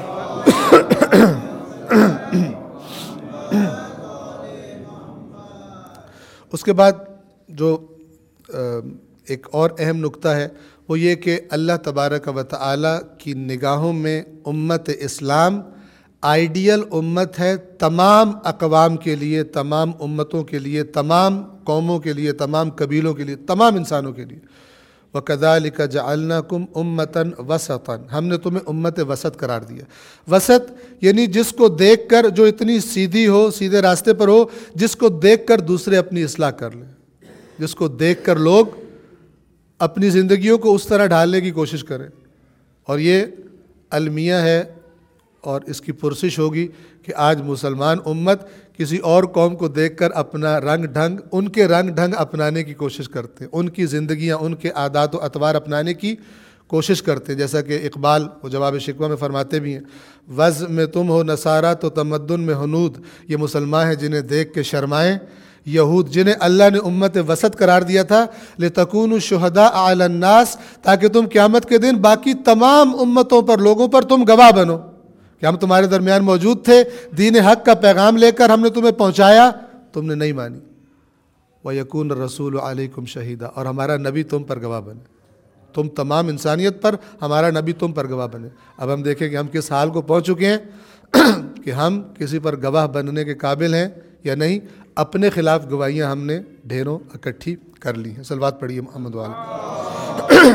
اس کے بعد جو ایک اور اہم نقطہ ہے وہ یہ کہ اللہ تبارک و تعالی کی نگاہوں میں امت اسلام آئیڈیل امت ہے تمام اقوام کے لیے، تمام امتوں کے لیے، تمام قوموں کے لیے، تمام قبیلوں کے لیے، تمام انسانوں کے لیے. وَكَذَلِكَ جَعَلْنَاكُمْ أُمَّةً وَسَطًا، ہم نے تمہیں امت وسط قرار دیا. وسط یعنی جس کو دیکھ کر جو اتنی سیدھی ہو، سیدھے راستے پر ہو، جس کو دیکھ کر دوسرے اپنی اصلاح کر لیں. جس کو دیکھ کر لوگ اپنی زندگیوں کو اس طرح ڈھالنے کی کوشش کریں. اور یہ المیہ ہے اور اس کی پرسش ہوگی کہ آج مسلمان امت کسی اور قوم کو دیکھ کر اپنا رنگ ڈھنگ، ان کے رنگ ڈھنگ اپنانے کی کوشش کرتے ہیں، ان کی زندگیاں، ان کے عادات و اطوار اپنانے کی کوشش کرتے ہیں. جیسا کہ اقبال وہ جواب شکوہ میں فرماتے بھی ہیں، وضع میں تم ہو نصارہ تو تمدن میں ہنود، یہ مسلمان ہیں جنہیں دیکھ کے شرمائیں یہود، جنہیں اللہ نے امت وسط قرار دیا تھا لِتَكُونُوا شُهَدَاءَ عَلَى النَّاسِ، تاکہ تم قیامت کے دن باقی تمام امتوں پر، لوگوں پر تم گواہ بنو کہ ہم تمہارے درمیان موجود تھے، دین حق کا پیغام لے کر ہم نے تمہیں پہنچایا، تم نے نہیں مانی. وَيَكُونَ الرَّسُولُ عَلَيْكُمْ شَهِيدًا، اور ہمارا نبی تم پر گواہ بنے، تم تمام انسانیت پر ہمارا نبی تم پر گواہ بنے. اب ہم دیکھیں کہ ہم کس حال کو پہنچ چکے ہیں کہ ہم کسی پر گواہ بننے کے قابل ہیں یا نہیں. اپنے خلاف گواہیاں ہم نے ڈھیروں اکٹھی کر لی ہیں. صلوات پڑھیے محمد والے.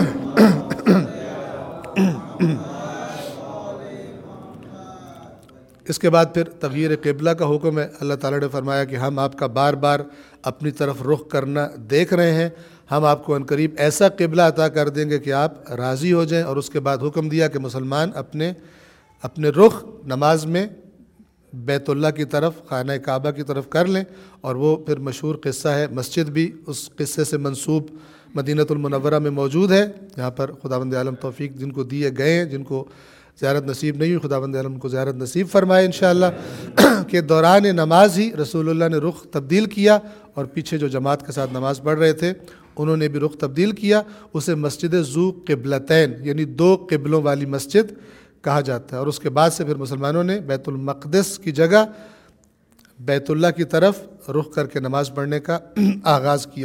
اس کے بعد پھر تغییر قبلہ کا حکم ہے. اللہ تعالیٰ نے فرمایا کہ ہم آپ کا بار بار اپنی طرف رخ کرنا دیکھ رہے ہیں، ہم آپ کو عنقریب ایسا قبلہ عطا کر دیں گے کہ آپ راضی ہو جائیں. اور اس کے بعد حکم دیا کہ مسلمان اپنے رخ نماز میں بیت اللہ کی طرف، خانہ کعبہ کی طرف کر لیں. اور وہ پھر مشہور قصہ ہے، مسجد بھی اس قصے سے منسوب مدینہ المنورہ میں موجود ہے، جہاں پر خداوند عالم توفیق جن کو دیے گئے ہیں، جن کو زیارت نصیب نہیں ہوئی، خداوند عالم کو زیارت نصیب فرمائے انشاءاللہ. کہ دوران نماز ہی رسول اللہ نے رخ تبدیل کیا، اور پیچھے جو جماعت کے ساتھ نماز پڑھ رہے تھے انہوں نے بھی رخ تبدیل کیا. اسے مسجد ذو قبلتین یعنی دو قبلوں والی مسجد کہا جاتا ہے. اور اس کے بعد سے پھر مسلمانوں نے بیت المقدس کی جگہ بیت اللہ کی طرف رخ کر کے نماز پڑھنے کا آغاز کیا.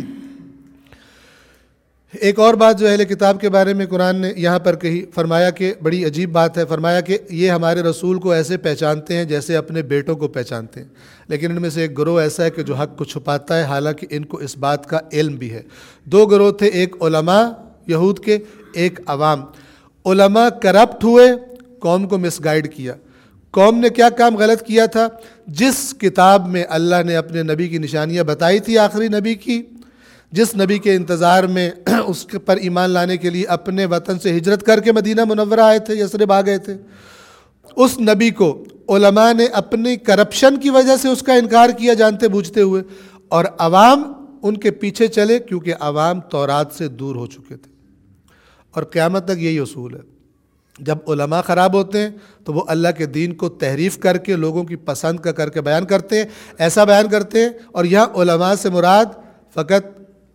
ایک اور بات جو اہل کتاب کے بارے میں قرآن نے یہاں پر کہی، فرمایا کہ بڑی عجیب بات ہے، فرمایا کہ یہ ہمارے رسول کو ایسے پہچانتے ہیں جیسے اپنے بیٹوں کو پہچانتے ہیں، لیکن ان میں سے ایک گروہ ایسا ہے کہ جو حق کو چھپاتا ہے، حالانکہ ان کو اس بات کا علم بھی ہے. دو گروہ تھے، ایک علماء یہود کے، ایک عوام. علماء کرپٹ ہوئے، قوم کو مس گائیڈ کیا. قوم نے کیا کام غلط کیا تھا؟ جس کتاب میں اللہ نے اپنے نبی کی نشانیاں بتائی تھی، آخری نبی کی، جس نبی کے انتظار میں اس پر ایمان لانے کے لیے اپنے وطن سے ہجرت کر کے مدینہ منورہ آئے تھے، یثرب آ گئے تھے، اس نبی کو علماء نے اپنی کرپشن کی وجہ سے اس کا انکار کیا جانتے بوجھتے ہوئے، اور عوام ان کے پیچھے چلے کیونکہ عوام تورات سے دور ہو چکے تھے. اور قیامت تک یہی اصول ہے، جب علماء خراب ہوتے ہیں تو وہ اللہ کے دین کو تحریف کر کے لوگوں کی پسند کا کر کے بیان کرتے ہیں، ایسا بیان کرتے ہیں. اور یہاں علماء سے مراد فقط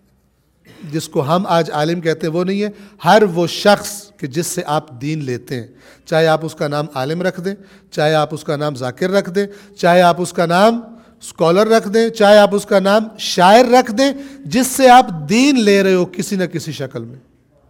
جس کو ہم آج عالم کہتے ہیں وہ نہیں ہے، ہر وہ شخص کہ جس سے آپ دین لیتے ہیں، چاہے آپ اس کا نام عالم رکھ دیں، چاہے آپ اس کا نام ذاکر رکھ دیں، چاہے آپ اس کا نام اسکالر رکھ دیں، چاہے آپ اس کا نام شاعر رکھ دیں، جس سے آپ دین لے رہے ہو کسی نہ کسی شکل میں،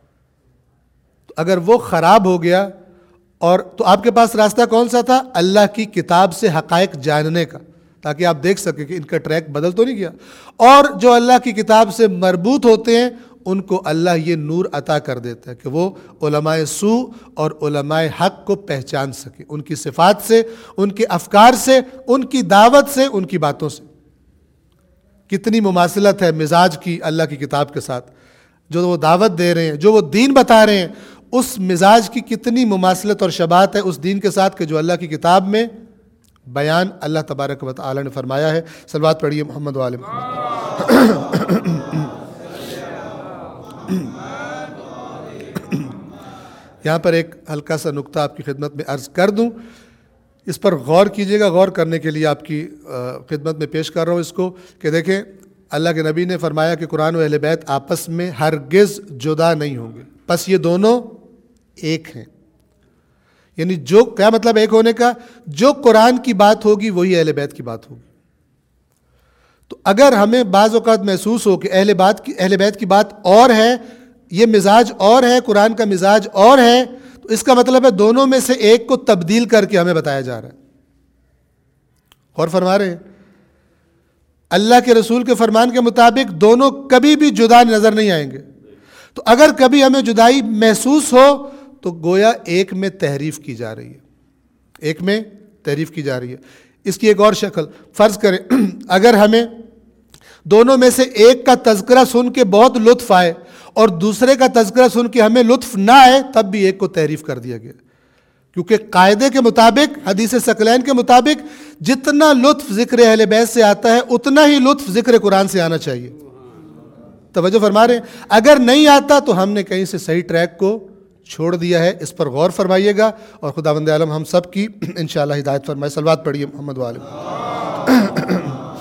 اگر وہ خراب ہو گیا اور تو آپ کے پاس راستہ کون سا تھا؟ اللہ کی کتاب سے حقائق جاننے کا، تاکہ آپ دیکھ سکیں کہ ان کا ٹریک بدل تو نہیں گیا. اور جو اللہ کی کتاب سے مربوط ہوتے ہیں ان کو اللہ یہ نور عطا کر دیتا ہے کہ وہ علماء سو اور علماء حق کو پہچان سکیں، ان کی صفات سے، ان کے افکار سے، ان کی دعوت سے، ان کی باتوں سے. کتنی مماثلت ہے مزاج کی اللہ کی کتاب کے ساتھ، جو وہ دعوت دے رہے ہیں، جو وہ دین بتا رہے ہیں، اس مزاج کی کتنی مماثلت اور شباہت ہے اس دین کے ساتھ کہ جو اللہ کی کتاب میں بیان اللہ تبارک و تعالی نے فرمایا ہے. صلوات پڑھیے محمد و آل محمد. یہاں پر ایک ہلکا سا نقطہ آپ کی خدمت میں عرض کر دوں، اس پر غور کیجئے گا، غور کرنے کے لیے آپ کی خدمت میں پیش کر رہا ہوں اس کو کہ دیکھیں اللہ کے نبی نے فرمایا کہ قرآن و اہل بیت آپس میں ہرگز جدا نہیں ہوں گے، بس یہ دونوں ایک ہیں. یعنی جو کیا مطلب ایک ہونے کا؟ جو قرآن کی بات ہوگی وہی اہل بیت کی بات ہوگی. تو اگر ہمیں بعض اوقات محسوس ہو کہ اہل بیت کی بات اور ہے، یہ مزاج اور ہے، قرآن کا مزاج اور ہے، تو اس کا مطلب ہے دونوں میں سے ایک کو تبدیل کر کے ہمیں بتایا جا رہا ہے. غور فرما رہے ہیں؟ اللہ کے رسول کے فرمان کے مطابق دونوں کبھی بھی جدا نظر نہیں آئیں گے. تو اگر کبھی ہمیں جدائی محسوس ہو تو گویا ایک میں تحریف کی جا رہی ہے، ایک میں تحریف کی جا رہی ہے. اس کی ایک اور شکل فرض کریں، اگر ہمیں دونوں میں سے ایک کا تذکرہ سن کے بہت لطف آئے اور دوسرے کا تذکرہ سن کے ہمیں لطف نہ آئے، تب بھی ایک کو تحریف کر دیا گیا، کیونکہ قاعدے کے مطابق، حدیث ثقلین کے مطابق، جتنا لطف ذکر اہل بیت سے آتا ہے اتنا ہی لطف ذکر قرآن سے آنا چاہیے۔ توجہ فرما رہے ہیں؟ اگر نہیں آتا تو ہم نے کہیں سے صحیح ٹریک کو چھوڑ دیا ہے، اس پر غور فرمائیے گا، اور خداوند عالم ہم سب کی انشاءاللہ ہدایت فرمائے۔ صلوات پڑھیے محمد و آل محمد۔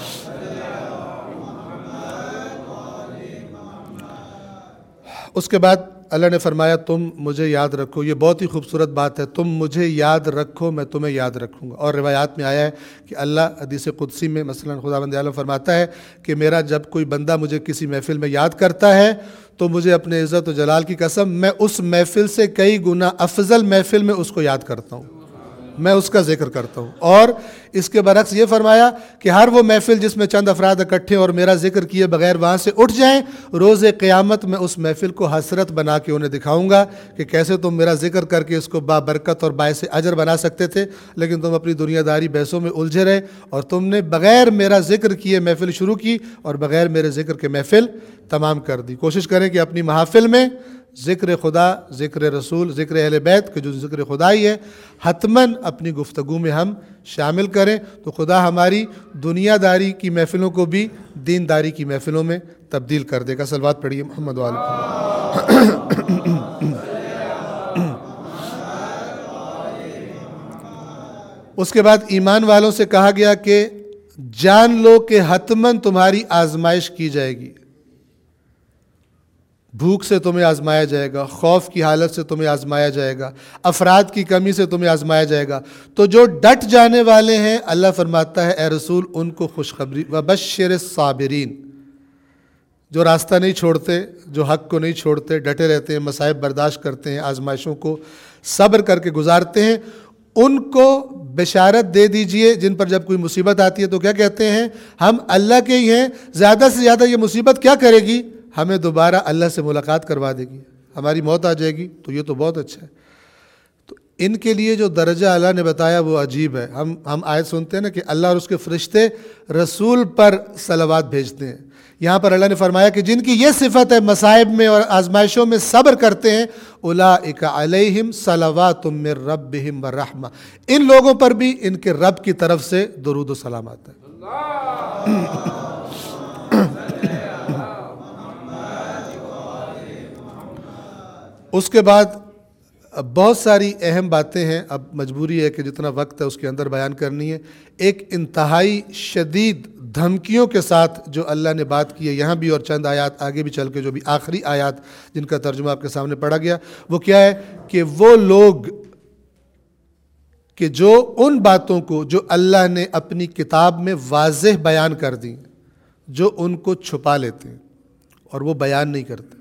اس کے بعد اللہ نے فرمایا تم مجھے یاد رکھو، یہ بہت ہی خوبصورت بات ہے، تم مجھے یاد رکھو میں تمہیں یاد رکھوں گا۔ اور روایات میں آیا ہے کہ اللہ حدیث قدسی میں مثلا خداوند عالم فرماتا ہے کہ میرا جب کوئی بندہ مجھے کسی محفل میں یاد کرتا ہے تو مجھے اپنے عزت و جلال کی قسم میں اس محفل سے کئی گنا افضل محفل میں اس کو یاد کرتا ہوں، میں اس کا ذکر کرتا ہوں۔ اور اس کے برعکس یہ فرمایا کہ ہر وہ محفل جس میں چند افراد اکٹھے اور میرا ذکر کیے بغیر وہاں سے اٹھ جائیں، روز قیامت میں اس محفل کو حسرت بنا کے انہیں دکھاؤں گا کہ کیسے تم میرا ذکر کر کے اس کو بابرکت اور باعث اجر بنا سکتے تھے، لیکن تم اپنی دنیا داری بحثوں میں الجھے رہے اور تم نے بغیر میرا ذکر کیے محفل شروع کی اور بغیر میرے ذکر کے محفل تمام کر دی۔ کوشش کریں کہ اپنی محافل میں ذکر خدا، ذکر رسول، ذکر اہل بیت کہ جو ذکر خدا ہی ہے، حتماً اپنی گفتگو میں ہم شامل کریں، تو خدا ہماری دنیا داری کی محفلوں کو بھی دین داری کی محفلوں میں تبدیل کر دے گا۔ صلوات پڑھیے محمد و آل محمد۔ اس کے بعد ایمان والوں سے کہا گیا کہ جان لو کہ حتماً تمہاری آزمائش کی جائے گی، بھوک سے تمہیں آزمایا جائے گا، خوف کی حالت سے تمہیں آزمایا جائے گا، افراد کی کمی سے تمہیں آزمایا جائے گا، تو جو ڈٹ جانے والے ہیں اللہ فرماتا ہے اے رسول ان کو خوشخبری، وبشر الصابرین، جو راستہ نہیں چھوڑتے، جو حق کو نہیں چھوڑتے، ڈٹے رہتے ہیں، مصائب برداشت کرتے ہیں، آزمائشوں کو صبر کر کے گزارتے ہیں، ان کو بشارت دے دیجئے جن پر جب کوئی مصیبت آتی ہے تو کیا کہتے ہیں؟ ہم اللہ کے ہی ہیں، زیادہ سے زیادہ یہ مصیبت کیا کرے گی؟ ہمیں دوبارہ اللہ سے ملاقات کروا دے گی، ہماری موت آ جائے گی، تو یہ تو بہت اچھا ہے۔ تو ان کے لیے جو درجہ اللہ نے بتایا وہ عجیب ہے۔ ہم آیت سنتے ہیں نا کہ اللہ اور اس کے فرشتے رسول پر صلوات بھیجتے ہیں، یہاں پر اللہ نے فرمایا کہ جن کی یہ صفت ہے مصائب میں اور آزمائشوں میں صبر کرتے ہیں، اولئک علیہم صلوات من ربہم ورحمہ، ان لوگوں پر بھی ان کے رب کی طرف سے درود و سلام آتا ہے۔ اس کے بعد بہت ساری اہم باتیں ہیں، اب مجبوری ہے کہ جتنا وقت ہے اس کے اندر بیان کرنی ہے۔ ایک انتہائی شدید دھمکیوں کے ساتھ جو اللہ نے بات کی ہے یہاں بھی، اور چند آیات آگے بھی چل کے جو بھی آخری آیات جن کا ترجمہ آپ کے سامنے پڑھا گیا، وہ کیا ہے کہ وہ لوگ کہ جو ان باتوں کو جو اللہ نے اپنی کتاب میں واضح بیان کر دیں، جو ان کو چھپا لیتے ہیں اور وہ بیان نہیں کرتے۔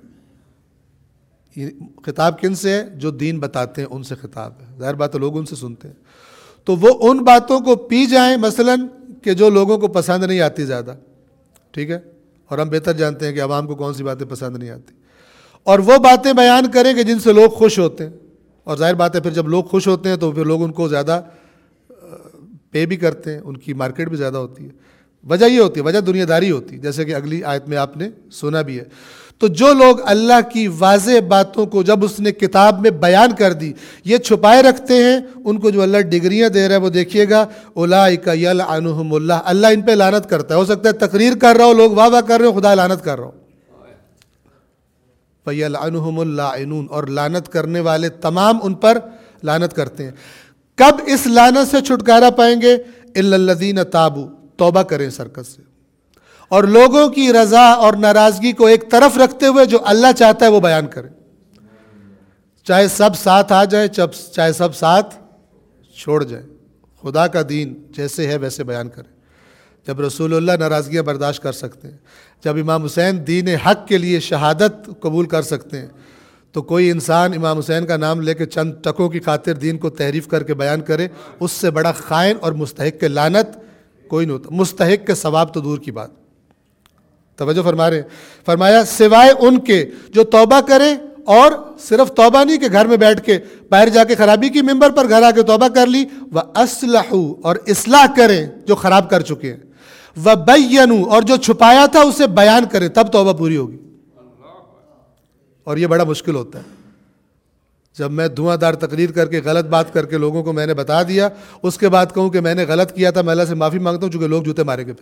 خطاب کن سے ہے؟ جو دین بتاتے ہیں ان سے خطاب ہے، ظاہر بات ہے لوگ ان سے سنتے ہیں، تو وہ ان باتوں کو پی جائیں مثلا کہ جو لوگوں کو پسند نہیں آتی زیادہ، ٹھیک ہے، اور ہم بہتر جانتے ہیں کہ عوام کو کون سی باتیں پسند نہیں آتی، اور وہ باتیں بیان کریں کہ جن سے لوگ خوش ہوتے ہیں، اور ظاہر بات ہے پھر جب لوگ خوش ہوتے ہیں تو پھر لوگ ان کو زیادہ پے بھی کرتے ہیں، ان کی مارکیٹ بھی زیادہ ہوتی ہے۔ وجہ یہ ہوتی ہے، وجہ دنیا داری ہوتی ہے، جیسے کہ اگلی آیت میں آپ نے سنا بھی ہے۔ تو جو لوگ اللہ کی واضح باتوں کو جب اس نے کتاب میں بیان کر دی یہ چھپائے رکھتے ہیں، ان کو جو اللہ ڈگریاں دے رہا ہے وہ دیکھیے گا، اولئک یلعنہم اللہ، اللہ ان پہ لعنت کرتا ہے۔ ہو سکتا ہے تقریر کر رہا ہو، لوگ واہ واہ کر رہے ہو، خدا لعنت کر رہا ہو۔ فَيَلْعَنُهُمُ اللَّاعِنُونَ، اور لعنت کرنے والے تمام ان پر لعنت کرتے ہیں۔ کب اس لعنت سے چھٹکارا پائیں گے؟ إِلَّا الَّذِينَ تَابُوا، توبہ کریں سرکت سے، اور لوگوں کی رضا اور ناراضگی کو ایک طرف رکھتے ہوئے جو اللہ چاہتا ہے وہ بیان کریں، چاہے سب ساتھ آ جائیں چاہے سب ساتھ چھوڑ جائیں، خدا کا دین جیسے ہے ویسے بیان کریں۔ جب رسول اللہ ناراضگیاں برداشت کر سکتے ہیں، جب امام حسین دین حق کے لیے شہادت قبول کر سکتے ہیں، تو کوئی انسان امام حسین کا نام لے کے چند ٹکوں کی خاطر دین کو تحریف کر کے بیان کرے، اس سے بڑا خائن اور مستحق کے لعنت کوئی نہیں ہوتا، مستحق کے ثواب تو دور کی بات۔ توجہ فرما رہے ہیں، فرمایا سوائے ان کے جو توبہ کریں، اور صرف توبہ نہیں کہ گھر میں بیٹھ کے باہر جا کے خرابی کی ممبر پر گھر آ کے توبہ کر لی، وَأَصْلَحُوا، اور اصلاح کریں جو خراب کر چکے ہیں، وَبَيَّنُوا، اور جو چھپایا تھا اسے بیان کریں، تب توبہ پوری ہوگی. اور یہ بڑا مشکل ہوتا ہے. جب میں دھواں دار تقریر کر کے غلط بات کر کے لوگوں کو میں نے بتا دیا، اس کے بعد کہوں کہ میں نے غلط کیا تھا، میں اللہ سے معافی مانگتا ہوں، چونکہ لوگ جوتے ماریں گے.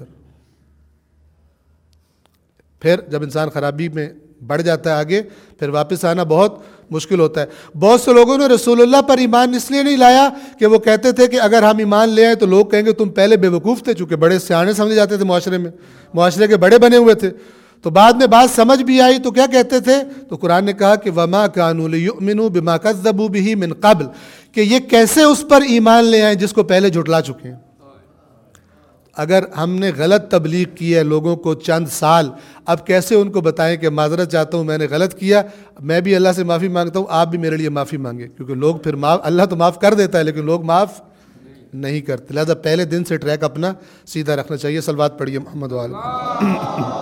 پھر جب انسان خرابی میں بڑھ جاتا ہے آگے، پھر واپس آنا بہت مشکل ہوتا ہے. بہت سے لوگوں نے رسول اللہ پر ایمان اس لیے نہیں لایا کہ وہ کہتے تھے کہ اگر ہم ایمان لے آئیں تو لوگ کہیں گے تم پہلے بے وقوف تھے، چونکہ بڑے سیانے سمجھے جاتے تھے معاشرے میں، معاشرے کے بڑے بنے ہوئے تھے. تو بعد میں بات سمجھ بھی آئی تو کیا کہتے تھے؟ تو قرآن نے کہا کہ وَمَا كَانُوا لِيُؤْمِنُوا بِمَا كَذَّبُوا بِهِ مِن قَبْلِ، کہ یہ کیسے اس پر ایمان لے آئیں جس کو پہلے جھٹلا چکے ہیں. اگر ہم نے غلط تبلیغ کی ہے لوگوں کو چند سال، اب کیسے ان کو بتائیں کہ معذرت چاہتا ہوں میں نے غلط کیا، میں بھی اللہ سے معافی مانگتا ہوں، آپ بھی میرے لیے معافی مانگیں، کیونکہ لوگ پھر اللہ تو معاف کر دیتا ہے لیکن لوگ معاف نہیں کرتے. لہذا پہلے دن سے ٹریک اپنا سیدھا رکھنا چاہیے. صلوات پڑھیے محمد وآلہ.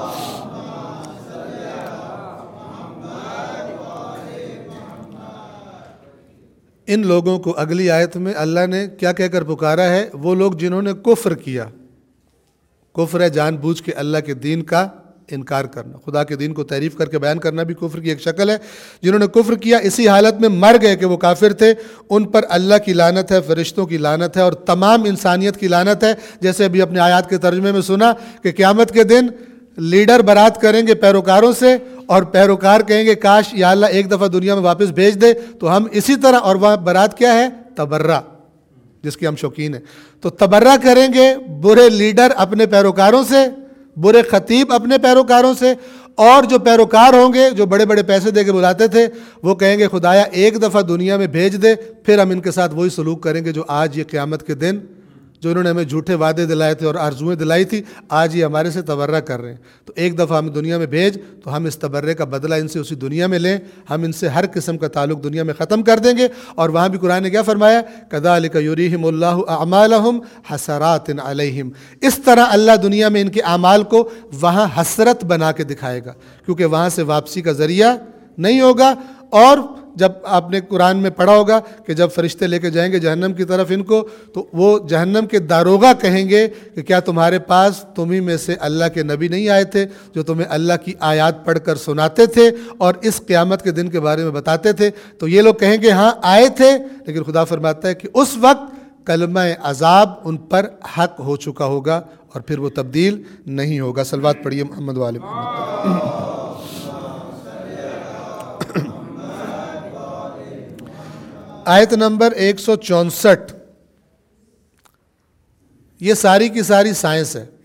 ان لوگوں کو اگلی آیت میں اللہ نے کیا کہہ کر پکارا ہے؟ وہ لوگ جنہوں نے کفر کیا. کفر ہے جان بوجھ کے اللہ کے دین کا انکار کرنا، خدا کے دین کو تعریف کر کے بیان کرنا بھی کفر کی ایک شکل ہے. جنہوں نے کفر کیا اسی حالت میں مر گئے کہ وہ کافر تھے، ان پر اللہ کی لعنت ہے، فرشتوں کی لعنت ہے اور تمام انسانیت کی لعنت ہے. جیسے ابھی اپنے آیات کے ترجمے میں سنا کہ قیامت کے دن لیڈر برات کریں گے پیروکاروں سے، اور پیروکار کہیں گے کاش یا اللہ ایک دفعہ دنیا میں واپس بھیج دے تو ہم اسی طرح. اور وہاں برات کیا ہے؟ تبرہ، جس کی ہم شوقین ہیں. تو تبرہ کریں گے برے لیڈر اپنے پیروکاروں سے، برے خطیب اپنے پیروکاروں سے، اور جو پیروکار ہوں گے جو بڑے بڑے پیسے دے کے بلاتے تھے وہ کہیں گے خدایا ایک دفعہ دنیا میں بھیج دے، پھر ہم ان کے ساتھ وہی سلوک کریں گے جو آج یہ قیامت کے دن جو انہوں نے ہمیں جھوٹے وعدے دلائے تھے اور آرزویں دلائی تھی، آج یہ ہمارے سے تبرہ کر رہے ہیں. تو ایک دفعہ ہمیں دنیا میں بھیج تو ہم اس تبرے کا بدلہ ان سے اسی دنیا میں لیں، ہم ان سے ہر قسم کا تعلق دنیا میں ختم کر دیں گے. اور وہاں بھی قرآن نے کیا فرمایا؟ کذالک یریہم اللہ اعمالہم حسرات علیہم، اس طرح اللہ دنیا میں ان کے اعمال کو وہاں حسرت بنا کے دکھائے گا، کیونکہ وہاں سے واپسی کا ذریعہ نہیں ہوگا. اور جب آپ نے قرآن میں پڑھا ہوگا کہ جب فرشتے لے کے جائیں گے جہنم کی طرف ان کو، تو وہ جہنم کے داروغہ کہیں گے کہ کیا تمہارے پاس تمہیں میں سے اللہ کے نبی نہیں آئے تھے جو تمہیں اللہ کی آیات پڑھ کر سناتے تھے اور اس قیامت کے دن کے بارے میں بتاتے تھے؟ تو یہ لوگ کہیں گے ہاں آئے تھے، لیکن خدا فرماتا ہے کہ اس وقت کلمہ عذاب ان پر حق ہو چکا ہوگا اور پھر وہ تبدیل نہیں ہوگا. صلوات پڑھیے محمد وآل محمد. آیت نمبر 164، یہ ساری کی ساری سائنس ہے.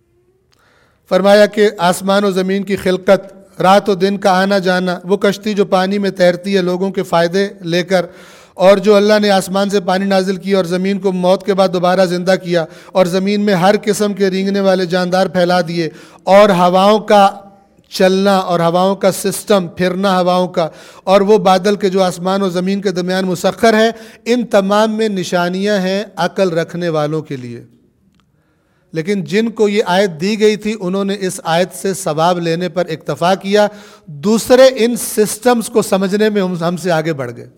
فرمایا کہ آسمان و زمین کی خلقت، رات و دن کا آنا جانا، وہ کشتی جو پانی میں تیرتی ہے لوگوں کے فائدے لے کر، اور جو اللہ نے آسمان سے پانی نازل کیا اور زمین کو موت کے بعد دوبارہ زندہ کیا، اور زمین میں ہر قسم کے رینگنے والے جاندار پھیلا دیے، اور ہواؤں کا چلنا اور ہواؤں کا سسٹم، پھرنا ہواؤں کا، اور وہ بادل کے جو آسمان و زمین کے درمیان مسخر ہے، ان تمام میں نشانیاں ہیں عقل رکھنے والوں کے لیے. لیکن جن کو یہ آیت دی گئی تھی انہوں نے اس آیت سے ثواب لینے پر اکتفا کیا، دوسرے ان سسٹمز کو سمجھنے میں ہم سے آگے بڑھ گئے.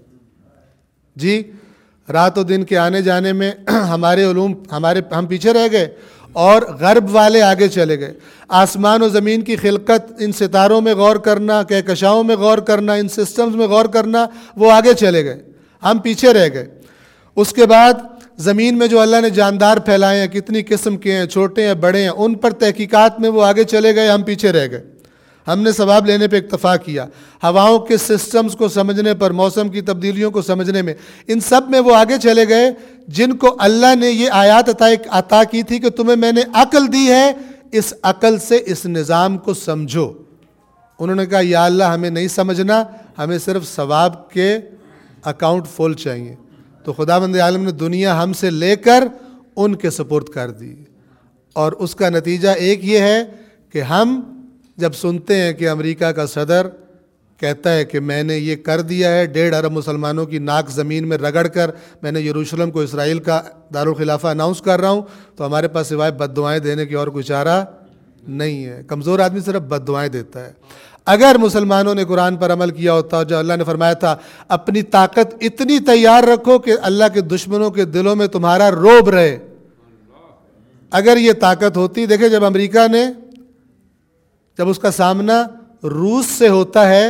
جی رات و دن کے آنے جانے میں ہمارے علوم ہم پیچھے رہ گئے اور غرب والے آگے چلے گئے. آسمان و زمین کی خلقت، ان ستاروں میں غور کرنا، کہکشاؤں میں غور کرنا، ان سسٹمز میں غور کرنا، وہ آگے چلے گئے، ہم پیچھے رہ گئے. اس کے بعد زمین میں جو اللہ نے جاندار پھیلائے ہیں، کتنی قسم کے ہیں، چھوٹے ہیں بڑے ہیں، ان پر تحقیقات میں وہ آگے چلے گئے، ہم پیچھے رہ گئے. ہم نے ثواب لینے پہ اکتفا کیا. ہواؤں کے سسٹمز کو سمجھنے پر، موسم کی تبدیلیوں کو سمجھنے میں، ان سب میں وہ آگے چلے گئے جن کو اللہ نے یہ آیات عطا کی تھی کہ تمہیں میں نے عقل دی ہے، اس عقل سے اس نظام کو سمجھو. انہوں نے کہا یا اللہ ہمیں نہیں سمجھنا، ہمیں صرف ثواب کے اکاؤنٹ فل چاہیے. تو خداوند عالم نے دنیا ہم سے لے کر ان کے سپرد کر دی. اور اس کا نتیجہ ایک یہ ہے کہ ہم جب سنتے ہیں کہ امریکہ کا صدر کہتا ہے کہ میں نے یہ کر دیا ہے، 1.5 ارب مسلمانوں کی ناک زمین میں رگڑ کر میں نے یروشلم کو اسرائیل کا دارالخلافہ اناؤنس کر رہا ہوں، تو ہمارے پاس سوائے بد دعائیں دینے کی اور کوئی چارہ نہیں ہے. کمزور آدمی صرف بد دعائیں دیتا ہے. اگر مسلمانوں نے قرآن پر عمل کیا ہوتا، جو اللہ نے فرمایا تھا اپنی طاقت اتنی تیار رکھو کہ اللہ کے دشمنوں کے دلوں میں تمہارا روب رہے، اگر یہ طاقت ہوتی، دیکھیں جب امریکہ نے، جب اس کا سامنا روس سے ہوتا ہے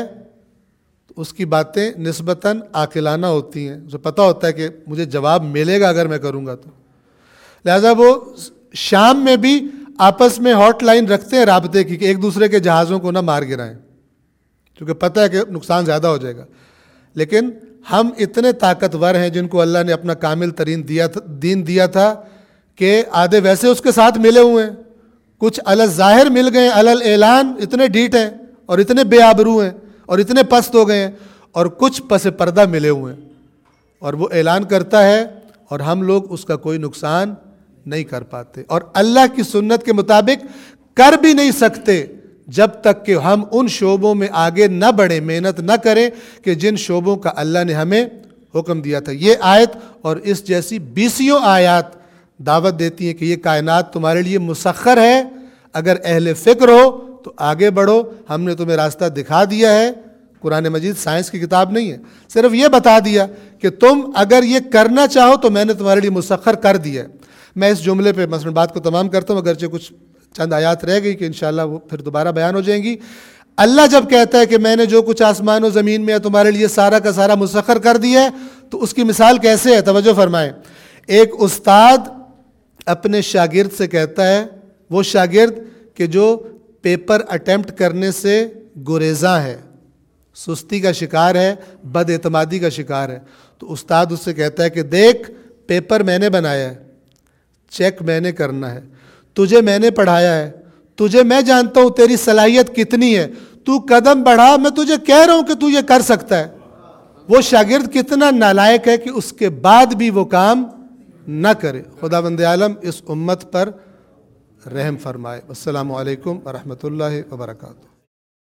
تو اس کی باتیں نسبتاً عاقلانہ ہوتی ہیں، اسے پتہ ہوتا ہے کہ مجھے جواب ملے گا اگر میں کروں گا تو، لہذا وہ شام میں بھی آپس میں ہاٹ لائن رکھتے ہیں رابطے کی کہ ایک دوسرے کے جہازوں کو نہ مار گرائیں، کیونکہ پتہ ہے کہ نقصان زیادہ ہو جائے گا. لیکن ہم اتنے طاقتور ہیں جن کو اللہ نے اپنا کامل ترین دین دیا تھا کہ آدھے ویسے اس کے ساتھ ملے ہوئے ہیں، کچھ علی ظاہر مل گئے، علی اعلان اتنے ڈھیٹ ہیں اور اتنے بے آبرو ہیں اور اتنے پست ہو گئے ہیں، اور کچھ پس پردہ ملے ہوئے ہیں اور وہ اعلان کرتا ہے اور ہم لوگ اس کا کوئی نقصان نہیں کر پاتے، اور اللہ کی سنت کے مطابق کر بھی نہیں سکتے جب تک کہ ہم ان شعبوں میں آگے نہ بڑھیں، محنت نہ کریں کہ جن شعبوں کا اللہ نے ہمیں حکم دیا تھا. یہ آیت اور اس جیسی 20 آیات دعوت دیتی ہیں کہ یہ کائنات تمہارے لیے مسخر ہے، اگر اہل فکر ہو تو آگے بڑھو، ہم نے تمہیں راستہ دکھا دیا ہے. قرآن مجید سائنس کی کتاب نہیں ہے، صرف یہ بتا دیا کہ تم اگر یہ کرنا چاہو تو میں نے تمہارے لیے مسخر کر دیا ہے. میں اس جملے پہ مثلا بات کو تمام کرتا ہوں، اگرچہ کچھ چند آیات رہ گئی کہ انشاءاللہ وہ پھر دوبارہ بیان ہو جائیں گی. اللہ جب کہتا ہے کہ میں نے جو کچھ آسمان و زمین میں ہے تمہارے لیے سارا کا سارا مسخر کر دیا ہے، تو اس کی مثال کیسے ہے؟ توجہ فرمائیں. ایک استاد اپنے شاگرد سے کہتا ہے، وہ شاگرد کہ جو پیپر اٹیمپٹ کرنے سے گریزاں ہے، سستی کا شکار ہے، بد اعتمادی کا شکار ہے، تو استاد اس سے کہتا ہے کہ دیکھ، پیپر میں نے بنایا ہے، چیک میں نے کرنا ہے، تجھے میں نے پڑھایا ہے، تجھے میں جانتا ہوں تیری صلاحیت کتنی ہے، تو قدم بڑھا، میں تجھے کہہ رہا ہوں کہ تو یہ کر سکتا ہے. وہ شاگرد کتنا نالائق ہے کہ اس کے بعد بھی وہ کام نہ کرے. خداوند عالم اس امت پر رحم فرمائے. السلام علیکم ورحمۃ اللہ وبرکاتہ.